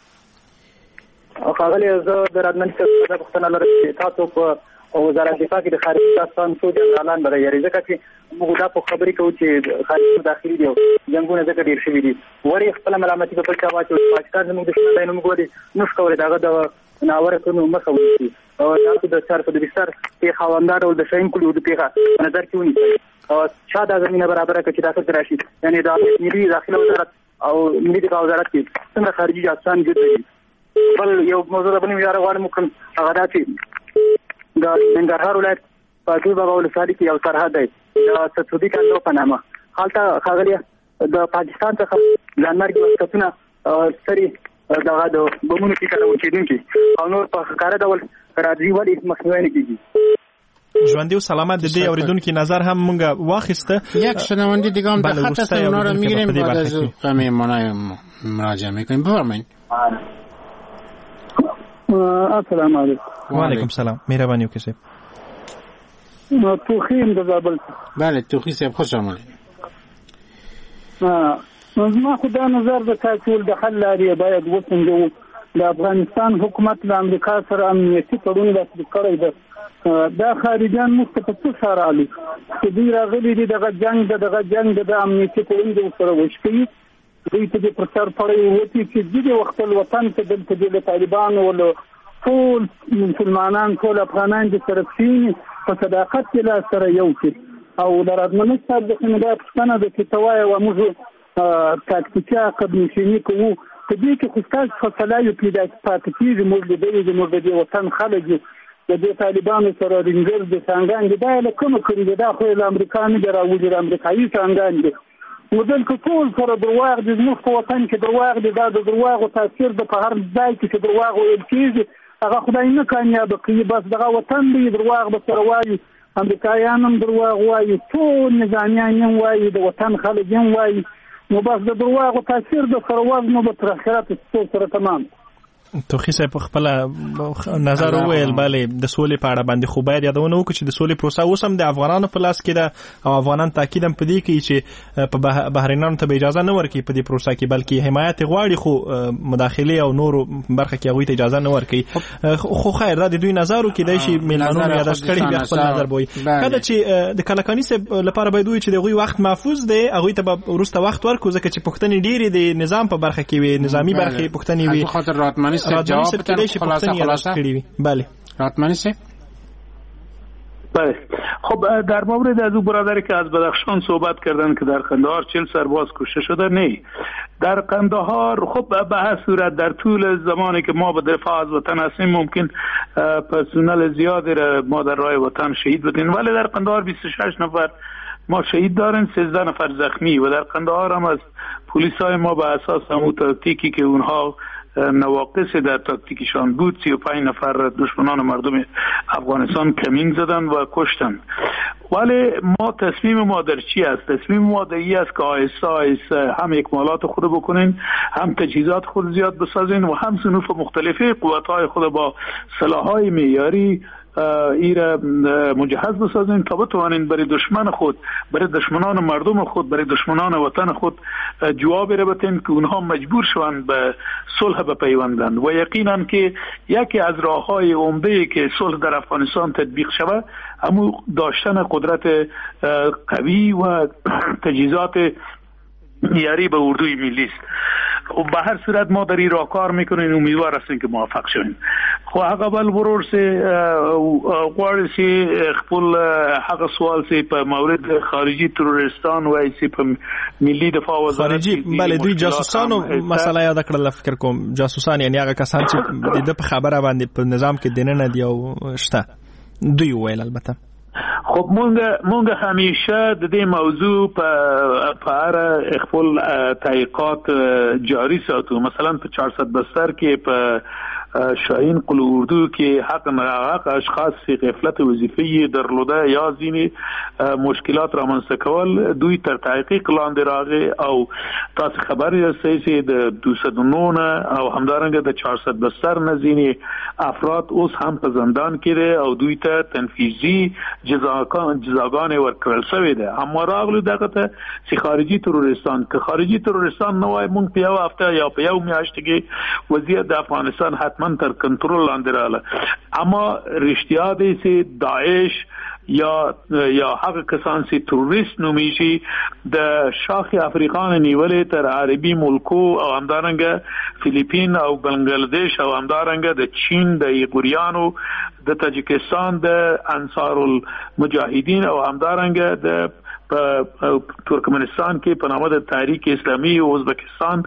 او خاغلی زه د رادمنش څخه پوښتنه لرم چې تاسو په وزارت دفاع کې د خارجي داستان څو جنرالان به یاري ځکه چې موږ دا په خبرې کوو چې خارجي داخلي دی جنگونه ځکه ډیر شوي دي وری خپل ملامتي په پچا واچو پاکستان زموږ دښمن دی نو موږ ولې نوښ کولای داغه د ناوړه کړنو مخه ونیسي او تاسو د سر په بستر په خواندار او د شاین کلو د پیغه نظر کې ونیسي او چا دا زمينه برابر کړي چې داخل راشي یعنی د ملي داخله وزارت او ملي دفاع وزارت کې څنګه خارجي داستان جوړوي. بل یو موضوع د بنو یاره غواړم کوم هغه دا چې د ننګرهار ولایت په ټول باغ ولسوالۍ کې یو سرحد دی د ستودي کاندو په نامه حالته خاغلی د پاکستان څخه ځانمرګي وساتونه سری دغه د بمونو کې کارول کېدونکي او نور په ښکاره ډول راځي ولې مخنیوي نه کیږي. ژوندي او سلامت د دې اوریدونکو نظر هم مونږه واخیسته. یک شنونده دیگه هم در خط است اونا رو میگیریم بعد از مهمانای مراجعه میکنیم. بفرمایید. السلام علیکم. و علیکم سلام. مهربانی وکړئ. توخیم د زابل. بله توخی صاحب خوش آمدید. ما خدا نظر د تاسو د حل لري باید وڅنګو د افغانستان حکومت د امریکا سره امنیتي تړون لاسلیک کړی دی. دا خارجيان مستقص سره علي چې دوی راغلي دي دغه جنگ دغه جنگ د امنیتي تړون سره وشکي دوی ته د پرسر پړې وتی چې د وخت وطن ته د طالبان ول ټول مسلمانان ټول افغانان د طرفین په صداقت کې سره یو شي او د رادمنش صاحب د خندا پښتنه د کتوای او موږ تاکتیکي عقب نشینی کوو په دې کې خصوصا فصله یو پیدا پاتې کیږي موږ د دې د موږ د وطن خلک د طالبانو سره رنګر د څنګه دا له کوم کړي دا خو د امریکایي دراوځي د امریکایي څنګه دي مودل کول سره درواغ د زموږ په وطن کې درواغ د د درواغ او تاثیر د په هر ځای کې درواغ ویل کیږي هغه خدای نه کامیاب کوي بس دغه وطن دی درواغ به سره وایي امریکایان هم درواغ وایي ټول نظامیان هم وایي د وطن خلک هم وایي نو بس د درواغ او تاثیر د سره وزن به تر اخرت سره تمام. توخی صاحب خپل نظر وویل bale د سولې په اړه باندې خو باید یادونه وکړو چې د سولې پروسه اوس هم د افغانانو په لاس کې ده او افغانان تاکید هم پدې کوي چې په بهرینانو ته اجازه نه ورکړي په دې پروسه کې بلکې حمایت غواړي خو مداخله او نور برخه کې هغه ته اجازه نه ورکړي خو خیر دا د دوی نظر او کې د شي میلمنو یاداش کړي بیا خپل نظر وایي کله چې د کلکانی صاحب لپاره باید وي چې دغه وخت محفوظ دی هغه ته به ورسته وخت ورکو ځکه چې پښتني ډیری د نظام په برخه کې وي نظامی برخه پښتني وي خاطر راتمنی جواب خلاصه خلاصه کړی وي. بله راتمنی سه بله خب در مورد از او برادری که از بدخشان صحبت کردن که در قندهار چهل سرباز کشته شده، نه در قندهار خب به هر صورت در طول زمانی که ما به دفاع از وطن هستیم ممکن پرسنل زیادی را ما در راه وطن شهید بدیم، ولی در قندهار بیست و شش نفر ما شهید دارن، سیزده نفر زخمی و در قندهار هم از پلیس های ما به اساس همون تاکتیکی که اونها نواقص در تاکتیکشان بود سی و پنج نفر دشمنان مردم افغانستان کمین زدن و کشتن. ولی ما تصمیم ما در چی است؟ تصمیم ما در این است که آهسته آهسته هم اکمالات خود بکنین، هم تجهیزات خود زیاد بسازین و هم صنوف مختلفه قوت‌های خود با سلاح‌های معیاری ایره مجهز بسازین تا بتوانین برای دشمن خود، برای دشمنان مردم خود، برای دشمنان وطن خود جواب را بدین که اونها مجبور شوند به صلح بپیوندند. و یقینا که یکی از راه‌های عمده که صلح در افغانستان تطبیق شود همون داشتن قدرت قوی و تجهیزات معیاری به اردوی ملی است. و به هر صورت ما در این راه کار میکنیم، امیدوار هستیم که موفق شویم. خو هغه بل ورور سي غواړي چې خپل هغه سوال سي په مورد خارجي تروریستان وایي چې په ملي دفاع وزارت خارجي بل دوی جاسوسانو مسله یاد کړل. فکر کوم جاسوسان یعنی هغه کسان چې د په خبره باندې په نظام کې دننه دی او شته دوی ویل. البته خب مونږ مونږ همیشه د دې موضوع په په اړه خپل تحقیقات جاری ساتو. مثلا په چهارصد بستر کې په شاهین قل اردو که حق حق اشخاص فی غفلت وظیفه‌ای درلوده یا زین مشکلات را منځته کول دوی تر تحقیق لاندې راغی او تاسو خبرې هستئ چې د دویست و نه او همدارنګه د چهارصد بستر نه ځینې افراد اوس هم په زندان کې دي او دوی ته تنفیذي جزاګانې ورکړل شوې ده. اما راغلو دغه ته چې خارجي تروریستان که خارجي تروریستان نه وای مونږ په یو هفته یا په یو میاشت کې وضعیت د افغانستان من تر کنترل لاندې رااله. اما رښتیا دی چې داعش یا یا هغه کسان چې تروریست نومیږي د شاخ افریقا نیولې تر عربي ملکو او همدارنګه فلیپین او بنگلاديش او همدارنګه د چین د ایغوریانو د تاجکستان د انصار المجاهدین او همدارنګه د په ترکمنستان کې په نامه د تحریک اسلامي او ازبکستان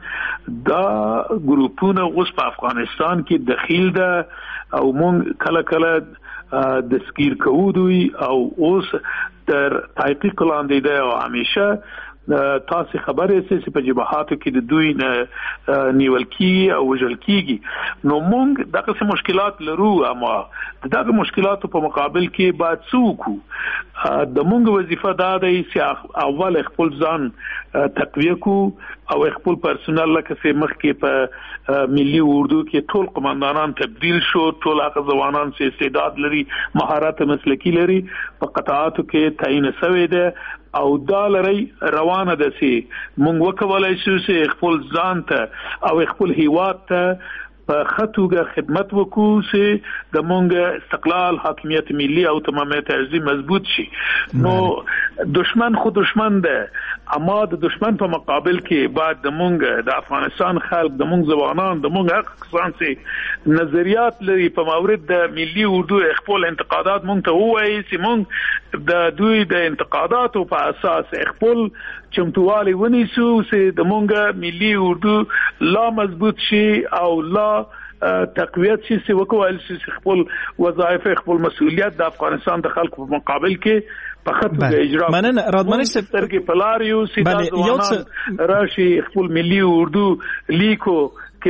دا ګروپونه اوس په افغانستان کې دخیل ده او مونږ کله کله د سکیر کوو دوی او اوس تر تحقیق لاندې ده او همیشه تاسو خبرې سي په جبهاتو کې د دوی نه نیول کی او وژل کیږي. نو مونږ دغه څه مشکلات لرو، اما دغه مشکلاتو په مقابل کې باید څوک د مونږ وظیفه دا ده چې اول خپل ځان تقویه کو او خپل پرسونل لکه چې مخکې په ملي اردو کې ټول قماندانان تبدیل شو، ټول هغه ځوانان چې استعداد لري، مهارت مسلکی لري، په قطاعاتو کې تعیین شوی ده او دا لري روانه ده چې مونږ وکولای شو چې خپل ځان ته او خپل هیواد ته په خطوګه خدمت وکړو چې د مونږ استقلال، حاکمیت ملی او تمامیت ارضی مضبوط شي. نو دشمن خود دشمن ده، اما د دشمن په مقابل کې بعد د مونږ د افغانستان خلک، د مونږ ځوانان، د مونږ حق کسان چې نظریات لري په مورد د ملي اردو خپل انتقادات مونږ ته وایي چې مونږ د دوی د انتقاداتو په اساس خپل چمتووالی ونیسو چې د مونږ ملي اردو لا مضبوط شي او لا تقویت شي چې وکول شي خپل وظایف، خپل مسؤلیت د افغانستان د خلکو په مقابل کې په خطر اجرا. مننه رادمنش سترګې پلاریو چې د ځوانان راشي خپل ملي اردو لیکو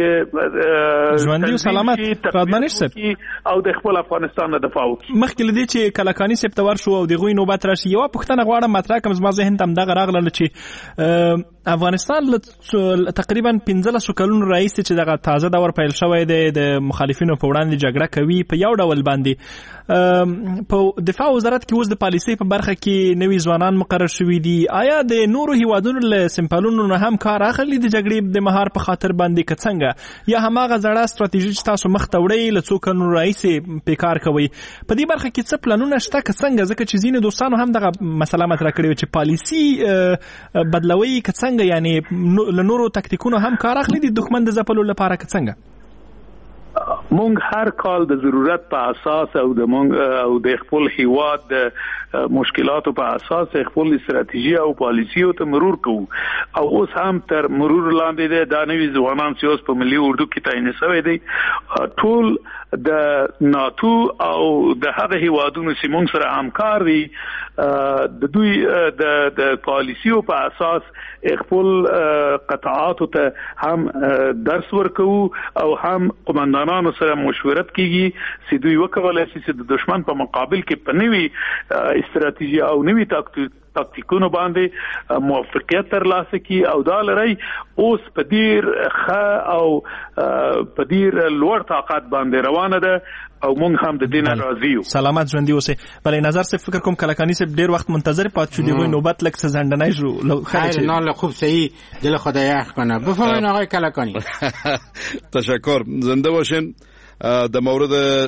کې ژوندۍ او سلامت رادمنش صاحب او د خپل افغانستان نه دفاع وکړي. مخکې لدی چې کلکانی سپتور شو او دغه نوبت راشي یو پښتنه غواړم مطرح کوم زما ذهن ته دغه راغله چې افغانستان تقریبا پنځلس کلونو رئیس چې دغه تازه دور پیل شوی دی د مخالفینو په وړاندې جګړه کوي په یو ډول باندې په دفاع وزارت کې اوس د پالیسۍ په برخه کې نوي ځوانان مقرر شوي دي. آیا د نورو هیوادونو له سمپلونو نه هم کار اخلي د جګړې د مهار په خاطر باندې که څنګه یا هماغه زړه ستراتیژي چې تاسو مخ ته وړئ له څو کلونو راهیسې په کار کوئ په دې برخه کې څه پلانونه شته که څنګه؟ ځکه چې ځینې دوستانو هم دغه مسله مطرح کړې وه چې پالیسي بدلوي که څنګه، یعنی له نورو تکتیکونو هم کار اخلي د دښمن د ځپلو لپاره که څنګه؟ مونږ هر کال د ضرورت په اساس او د مونږ او د خپل هیواد د مشکلاتو په اساس خپل استراتیژي او پالیسیو ته مرور کوو او اوس هم تر مرور لاندې د نوي ځوانان چې اوس په ملي اردو کې تعین شوی دی ټول د ناتو او د هغه هیوادونو چې مونږ سره همکار دي د دوی د د پالیسیو په اساس خپل قطاعات ته هم درس ورکو او هم قومندانانو سره مشورت کیږي چې دوی وکولای شي چې د دشمن په مقابل کې په نوي استراتیژي او نوي تاکتیکونو باندې موافقت ترلاسه کی او دا لري اوس په ډیر ښه او په ډیر لوړ طاقت باندې روانه ده او مونږ هم د دین راضي یو. سلامت ژوندۍ اوسئ. بلې نظر صاحب فکر کوم کلکانی صاحب ډیر وخت منتظر پات شو دیگه نوبت لک زندانای شو خیر نه خوب صحیح دل خدای یخ کنه. بفرمایید آقای کلکانی. تشکر. زنده باشین. در مورد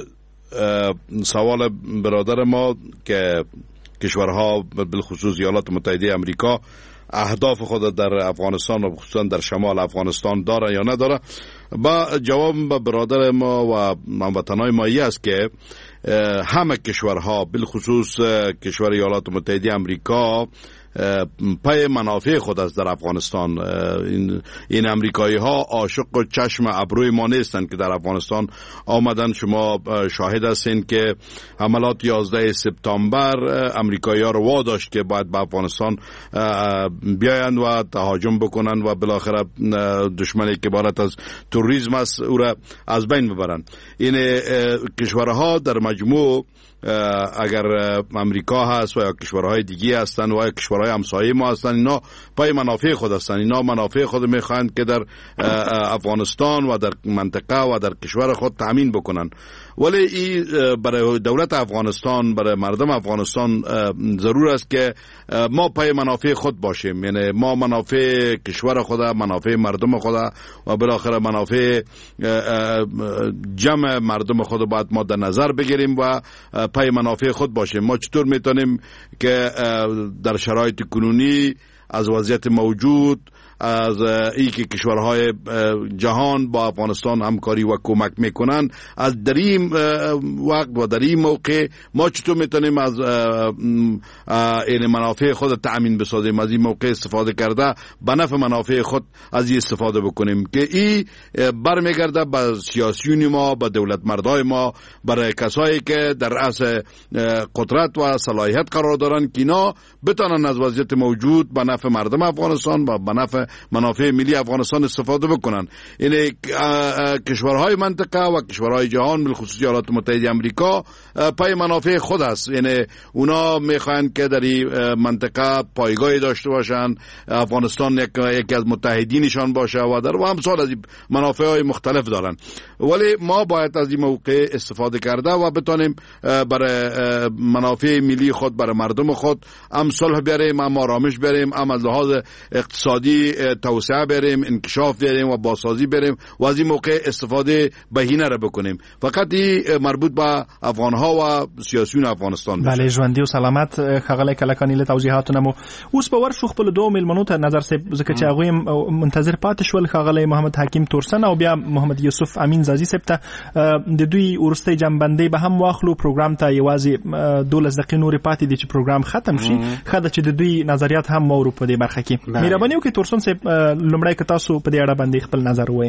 سوال برادر ما که کشورها بالخصوص ایالات متحده آمریکا اهداف خود در افغانستان و خصوصا در شمال افغانستان داره یا نداره، با جواب برادر ما و هموطنان ما این است که همه کشورها بالخصوص کشور ایالات متحده آمریکا پای منافع خود است در افغانستان. این, این امریکایی ها عاشق و چشم ابروی ما نیستند که در افغانستان آمدن. شما شاهد هستین که حملات یازده سپتامبر امریکایی ها رو واداشت که باید به افغانستان بیایند و تهاجم بکنند و بالاخره دشمنی که عبارت از تروریسم است او را از بین ببرند. این کشورها در مجموع اگر امریکا هست و یا کشورهای دیگه هستن و یا کشورهای همسایه ما هستن، اینا پای منافع خود هستن. اینا منافع خود میخواهند که در افغانستان و در منطقه و در کشور خود تامین بکنن. ولی این برای دولت افغانستان، برای مردم افغانستان ضرور است که ما پای منافع خود باشیم. یعنی ما منافع کشور خود، منافع مردم خود و بالاخره منافع جمع مردم خود باید ما در نظر بگیریم و پای منافع خود باشیم. ما چطور میتونیم که در شرایط کنونی از وضعیت موجود، از ای که کشورهای جهان با افغانستان همکاری و کمک میکنن، از در این وقت و در این موقع ما چطور میتونیم از این منافع خود تأمین بسازیم، از این موقع استفاده کرده به نفع منافع خود از این استفاده بکنیم که این برمیگرده به سیاسیون ما، به دولت مردای ما، برای کسایی که در رأس قدرت و صلاحیت قرار دارن که اینا بتونن از وضعیت موجود به نفع مردم افغانستان و به نفع منافع ملی افغانستان استفاده بکنن. این کشورهای منطقه و کشورهای جهان بالخصوص ایالات متحده آمریکا پای منافع خود است. یعنی اونا میخواهند که در این منطقه پایگاهی داشته باشن، افغانستان یک یکی از متحدینشان باشه و در و امثال از منافع های مختلف دارن. ولی ما باید از این موقع استفاده کرده و بتونیم برای منافع ملی خود، برای مردم خود هم صلح بیاریم، هم آرامش بیاریم، هم از لحاظ اقتصادی توسعه بریم، انکشاف بریم و بازسازی بریم و از این موقع استفاده بهینه را بکنیم. فقط این مربوط به افغانها و سیاسیون افغانستان بشه. بله، ژوندۍ او سلامت خغلی کلکانی له توضیحاتونه مو اوس په ورشو خپل دوه ملمنو ته نظر سي ځکه چې هغه منتظر پاتې شول، خغلی محمد حکیم تورسن او بیا محمد یوسف امین زازی سپ ته د دوی ورستۍ جنبندۍ به هم واخلو. پروګرام ته یوازې دولس دقیقې نورې پاتې دي چې پروګرام ختم شي. خاله چې د دوی نظریات هم مورو په دې برخه کې. مهرباني وکړئ تورسن صاحب لومړی که تاسو په دې اړه باندې خپل نظر وایي.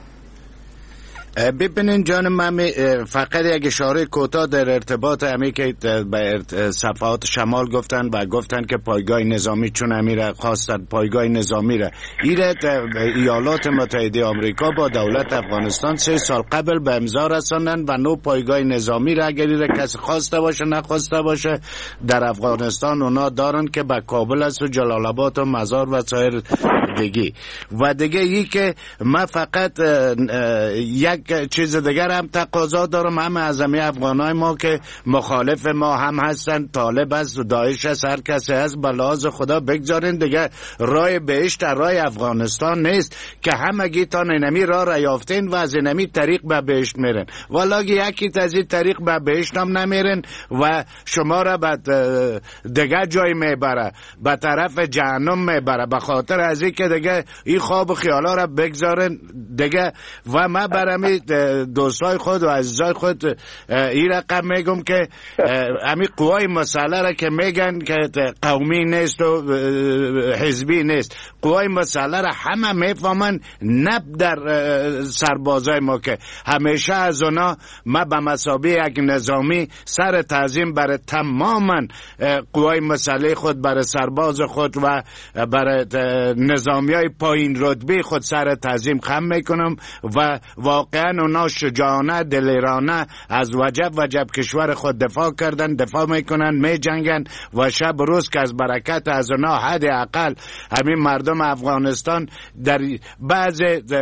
ببینین جانم من فقط یک اشاره کوتاه در ارتباط همی که به صفحات شمال گفتن و گفتن که پایگاه نظامی چون امیره خواستن پایگاه نظامی را ایره ایالات متحده آمریکا با دولت افغانستان سه سال قبل به امضا رساندن و نو پایگاه نظامی را اگر ایره کسی خواسته باشه نخواسته باشه در افغانستان اونا دارن که به کابل است و جلال آباد و مزار و سایر دیگه. و دیگه ای که من فقط یک چیز دیگر هم تقاضا دارم، همه از همه افغانای ما که مخالف ما هم هستن، طالب است و داعش است، هر کسی هست، به لحاظ خدا بگذارین دیگه. راه بهشت راه افغانستان نیست که همگی تا اینمی راه را یافتین و از اینمی طریق به بهشت میرن. والا یکی از این طریق به بهشت هم نمیرن و شما را به دیگه جای میبره، به طرف جهنم میبره، به خاطر از این که که دیگه این خواب و خیالا را بگذارن دیگه. و ما برمی دوستای خود و عزیزای خود این رقم میگم که امی قوای مسئله را که میگن که قومی نیست و حزبی نیست، قوای مسئله را همه میفهمن، نب در سربازای ما که همیشه از اونا ما به مثابه یک نظامی سر تعظیم برای تماما قوای مسئله خود، برای سرباز خود و برای نظامی های پایین رتبه خود سر تعظیم خم میکنم و واقعا اونا شجاعانه دلیرانه از وجب وجب کشور خود دفاع کردن، دفاع میکنن، میجنگن و شب روز که از برکت از اونا حد اقل همین مردم افغانستان در بعض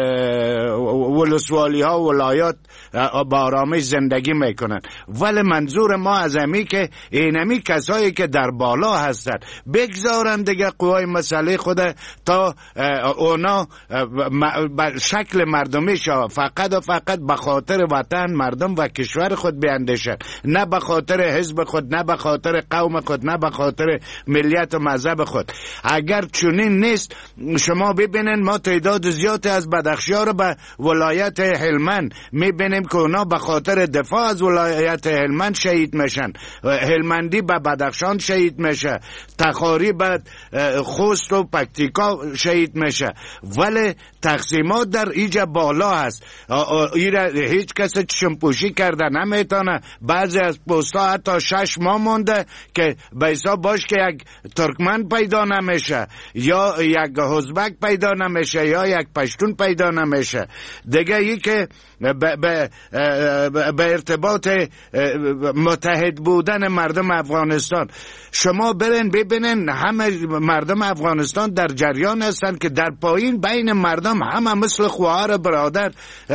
ولسوالی ها و ولایات با آرامش زندگی میکنن. ولی منظور ما از امی که اینمی کسایی که در بالا هستن بگذارن دیگه قوای مسئله خود تا اونا شکل مردمی شا فقط و فقط به خاطر وطن، مردم و کشور خود بیاندیشن، نه به خاطر حزب خود، نه به خاطر قوم خود، نه به خاطر ملیت و مذهب خود. اگر چنین نیست، شما ببینن ما تعداد زیادی از بدخشی‌ها رو به ولایت هلمند میبینیم که اونا به خاطر دفاع از ولایت هلمند شهید میشن، هلمندی به بدخشان شهید میشه، تخاری به خوست و پکتیکا شهید میشه. ولی تقسیمات در ایجا بالا هست، هیچ کس چشمپوشی کرده نمیتونه. بعضی از پوستا حتی شش ماه مونده که به حساب باش که یک ترکمن پیدا نمیشه یا یک ازبک پیدا نمیشه یا یک پشتون پیدا نمیشه دیگه. ای که به ارتباط متحد بودن مردم افغانستان، شما برین ببینن همه مردم افغانستان در جریان هستن که در پایین بین مردم همه مثل خواهر برادر،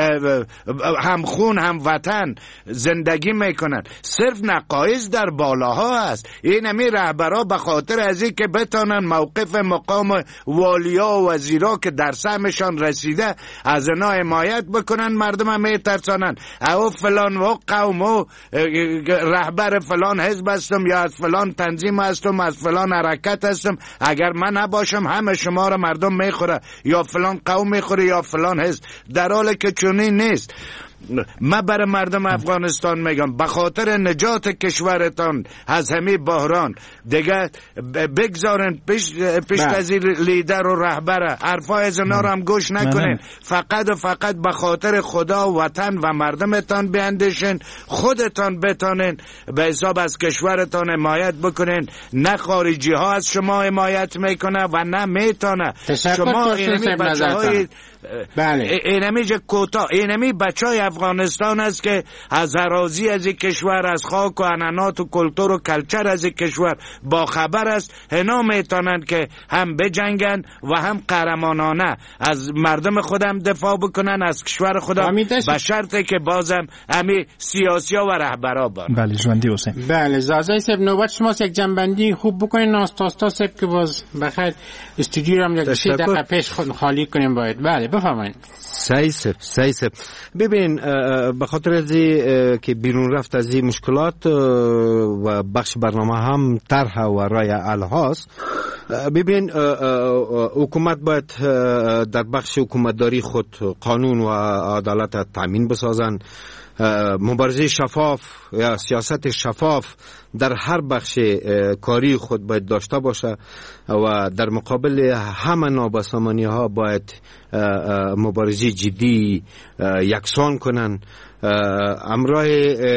هم خون هم وطن زندگی میکنن. صرف نقایص در بالاها هست. این همی رهبرها به خاطر از این که بتانن موقف مقام والیا و وزیرا که در سهمشان رسیده از اینا حمایت بکنن، مردم هم میترسانن او فلان و قوم و رهبر فلان حزب هستم یا از فلان تنظیم هستم، از فلان حرکت هستم، اگر من نباشم همه شما را مردم میخوره یا فلان قوم میخوره یا فلان حزب، در حالی که چنین نیست. من برای مردم افغانستان میگم به خاطر نجات کشورتان از همه بحران دیگه بگذارن پیش, پیش از لیدر و رهبر حرفای از اینا رو هم گوش نکنین، فقط و فقط به خاطر خدا و وطن و مردمتان بیندیشن، خودتان بتانین به حساب از کشورتان حمایت بکنین. نه خارجی ها از شما حمایت میکنه و نه میتونه. شما اینمی بچه های بله اینمی جه کوتا، اینمی بچه های افغانستان است که از اراضی از این کشور، از خاک و عنعنات و کلتور و کلچر از این کشور با خبر است. اینا میتونن که هم بجنگن و هم قهرمانانه از مردم خودم دفاع بکنن، از کشور خودم، به شرطی که بازم همی سیاسی ها و رهبرا باشن. بله جواندی حسین. بله زازای صاحب نوبت شماست یک جنبندی خوب بکنین ناستاستا صاحب که باز بخیر استودیو هم یک سی دقیقه پیش خود خالی کنیم باید. بله بفرمایید. سعی سب سعی سب ببین به خاطر از که بیرون رفت از این مشکلات و بخش برنامه هم طرح و رای حل هاست. ببین حکومت باید در بخش حکومتداری خود قانون و عدالت تامین بسازن، مبارزه شفاف یا سیاست شفاف در هر بخش کاری خود باید داشته باشه و در مقابل همه نابسامانی ها باید مبارزه جدی یکسان کنن. امراه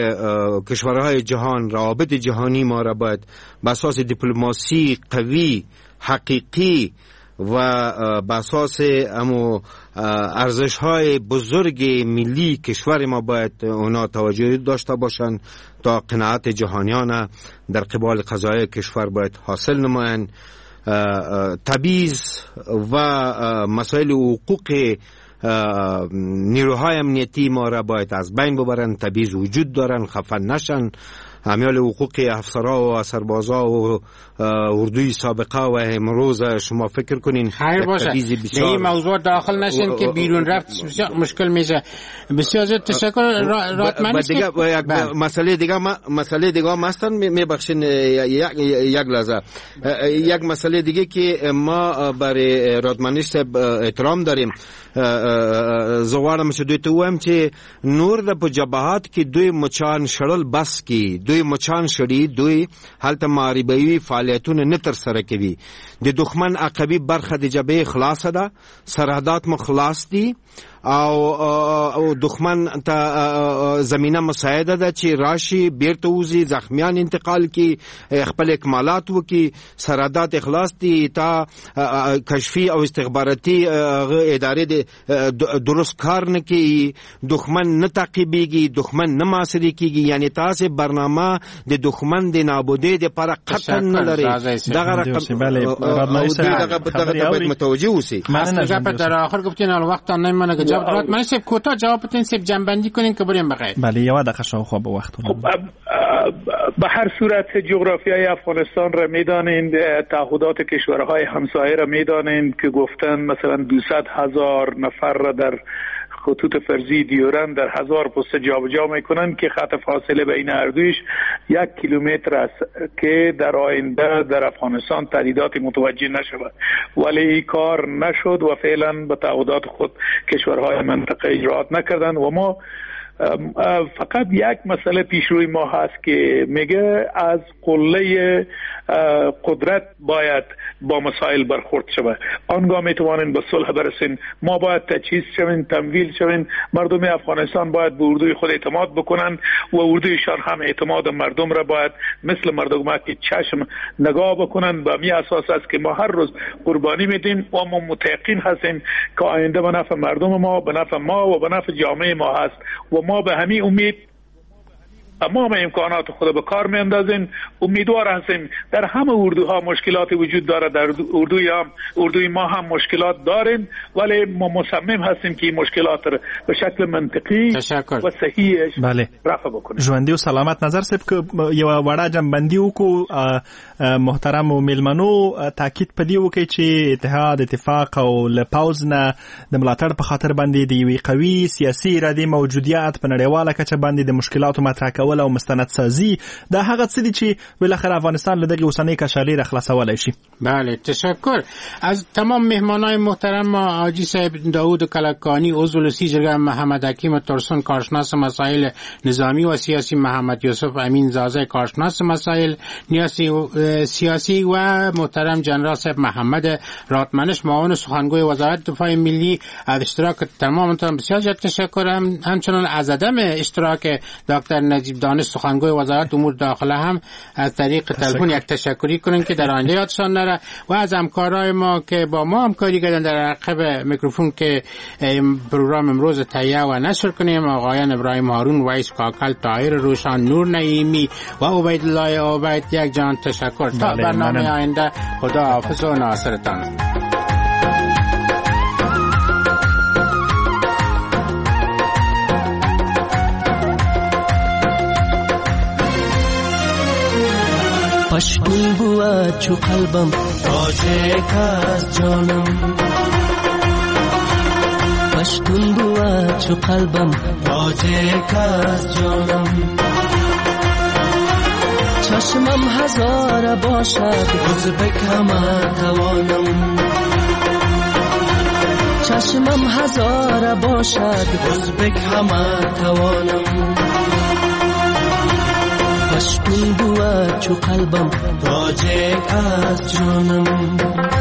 کشورهای جهان، روابط جهانی ما را باید به اساس دیپلماسی قوی حقیقی و به اساس امو ارزش‌های بزرگ ملی کشور ما باید اونا توجه داشته باشن تا قناعت جهانیان در قبال قضایای کشور باید حاصل نمایند. تبعیض و مسائل حقوق نیروهای امنیتی ما را باید از بین ببرن. تبعیض وجود دارن، خفن نشن. امیال حقوق افسرها و سربازا و اردوی سابقه و امروز شما فکر کنین خیر باشه به این موضوع داخل نشین که بیرون رفت مشکل میشه. بسیار زیاد تشکر راتمنش. دیگه یک مسئله دیگه مسئله دیگه ماستن میبخشین یک لحظه. یک مسئله دیگه که ما برای راتمنش صاحب احترام داریم، زوارم شدوی تو هم چې نور د په جبهات کې دوی مچان شړل بس کې دوی مچان شړي دوی هلته معربوي فعالیتونه نه تر سره کوي. د دښمن عقبی برخه د جبهه خلاصه ده، سرحدات مو خلاص دي او او دښمن ته زمينه مساعده ده چې راشي بیرته وزي زخمیان انتقال کی خپل اکمالات وکي، سرحدات اخلاص دي تا کشفي او استخباراتي ادارې د درست کار نه کوي، دښمن نه تعقیبيږي، دښمن نه محاصره کیږي. یعنی تاسو برنامه د دښمن د نابودي د پر قطع نه لري. دغه رقم دغه متوجه اوسئ. مثلا در آخر گفتین الوقت نمیمونه که جواب داد. من سب کوتاه جواب بدین، سب جنبندی کنین که بریم بخیر. بله یه دقیقه شما خواب وقت. به هر صورت جغرافیای افغانستان را میدانید، تعهدات کشورهای همسایه را میدانید که گفتن مثلا دویست هزار نفر را در خطوط فرضی دیورن در هزار پست جابجا میکنن که خط فاصله بین هر دویش یک کیلومتر است که در آینده در افغانستان تعدیدات متوجه نشود، ولی این کار نشد و فعلا به تعهدات خود کشورهای منطقه اجرات نکردن و ما فقط یک مسئله پیش روی ما هست که میگه از قله قدرت باید با مسائل برخورد شود، آنگاه میتوانین به صلح برسین. ما باید تجهیز شوین، تمویل شوین، مردم افغانستان باید به اردوی خود اعتماد بکنن و اردویشان هم اعتماد مردم را باید مثل مردم که چشم نگاه بکنن. به می اساس است که ما هر روز قربانی میدیم و ما متقین هستیم که آینده به نفع مردم ما، به نفع ما و به نفع جامعه ما هست و ما به همین امید تمام امکانات خود به کار میاندازیم. امیدوار هستیم. در همه اردوها مشکلاتی وجود داره، در اردوی هم اردوی ما هم مشکلات داریم، ولی ما مصمم هستیم که این مشکلات را به شکل منطقی تشکر. و صحیحش بله. رفع بکنیم. ژوندي او سلامت نظر سپ که یو وړه جنبندي وکړو محترم او ملمنو تاکید پدې وکړي چې اتحاد اتفاق او لپاوز نه د ملاتړ په خاطر باندې د یوې قوي سیاسي ارادې موجودیت په نړیواله کچه باندې د مشکلاتو مطرح کول او مستند سازي دا هغه څه دي چې بالاخره افغانستان له دغه اوسنۍ کشالۍ را خلاصولی شي. بله تشکر از تمام مهمانای محترم حاجی صاحب داود کلکانی، عضو لسی جرگه محمد حکیم ترسون کارشناس مسائل نظامی و سیاسی، محمد یوسف امین زازه کارشناس مسائل سیاسی و محترم جنرال صاحب محمد راتمنش معاون سخنگوی وزارت دفاع ملی از اشتراک تمامتان بسیار زیاد تشکرم. همچنان از عدم اشتراک دکتر نجیب دانش سخنگوی وزارت امور داخله هم از طریق تلفن یک تشکری کنیم که در آینده یادشان نره و از همکارای ما که با ما همکاری کردن در عقب میکروفون که پروگرام امروز تهیه و نشر کنیم، آقایان ابراهیم هارون، ویس کاکل، طاهر روشان، نور نعیمی و عبیدالله عبید یک جان تشکر. تا برنامه آینده خدا حافظ و ناصرتان. پشتون بود چو قلبم تاجک از جانم، پشتون بود چو قلبم تاجک از جانم، چشمم هزار باشد ازبک همه توانم، چشمم هزار باشد ازبک همه توانم، پشتون بود چو قلبم تاجک از جانم.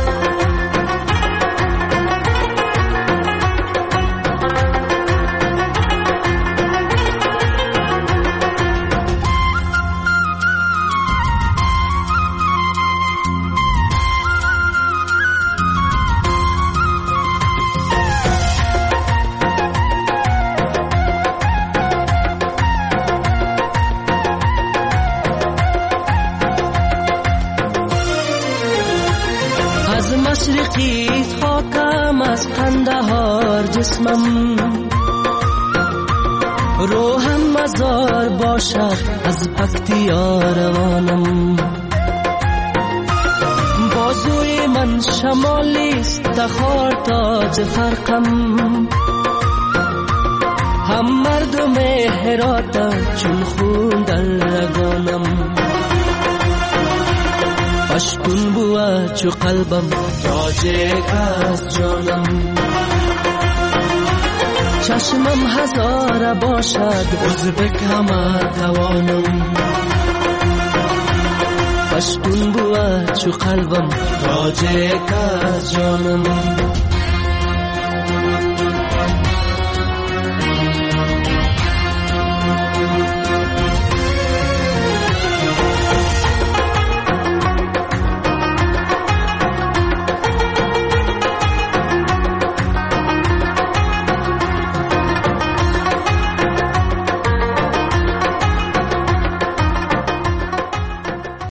مشرقیت خاکم از قندهار جسمم، روحم هزار باشد از پکتیا روانم، بازوی من شمالیست تخار تاج فرقم، هم مردم هراتا چون خون در رگانم، پشتون بوا چو قلبم تاجک از جانم، چشمم هزار باشد ازبک همه توانم، پشتون بوا چو قلبم تاجک از جانم.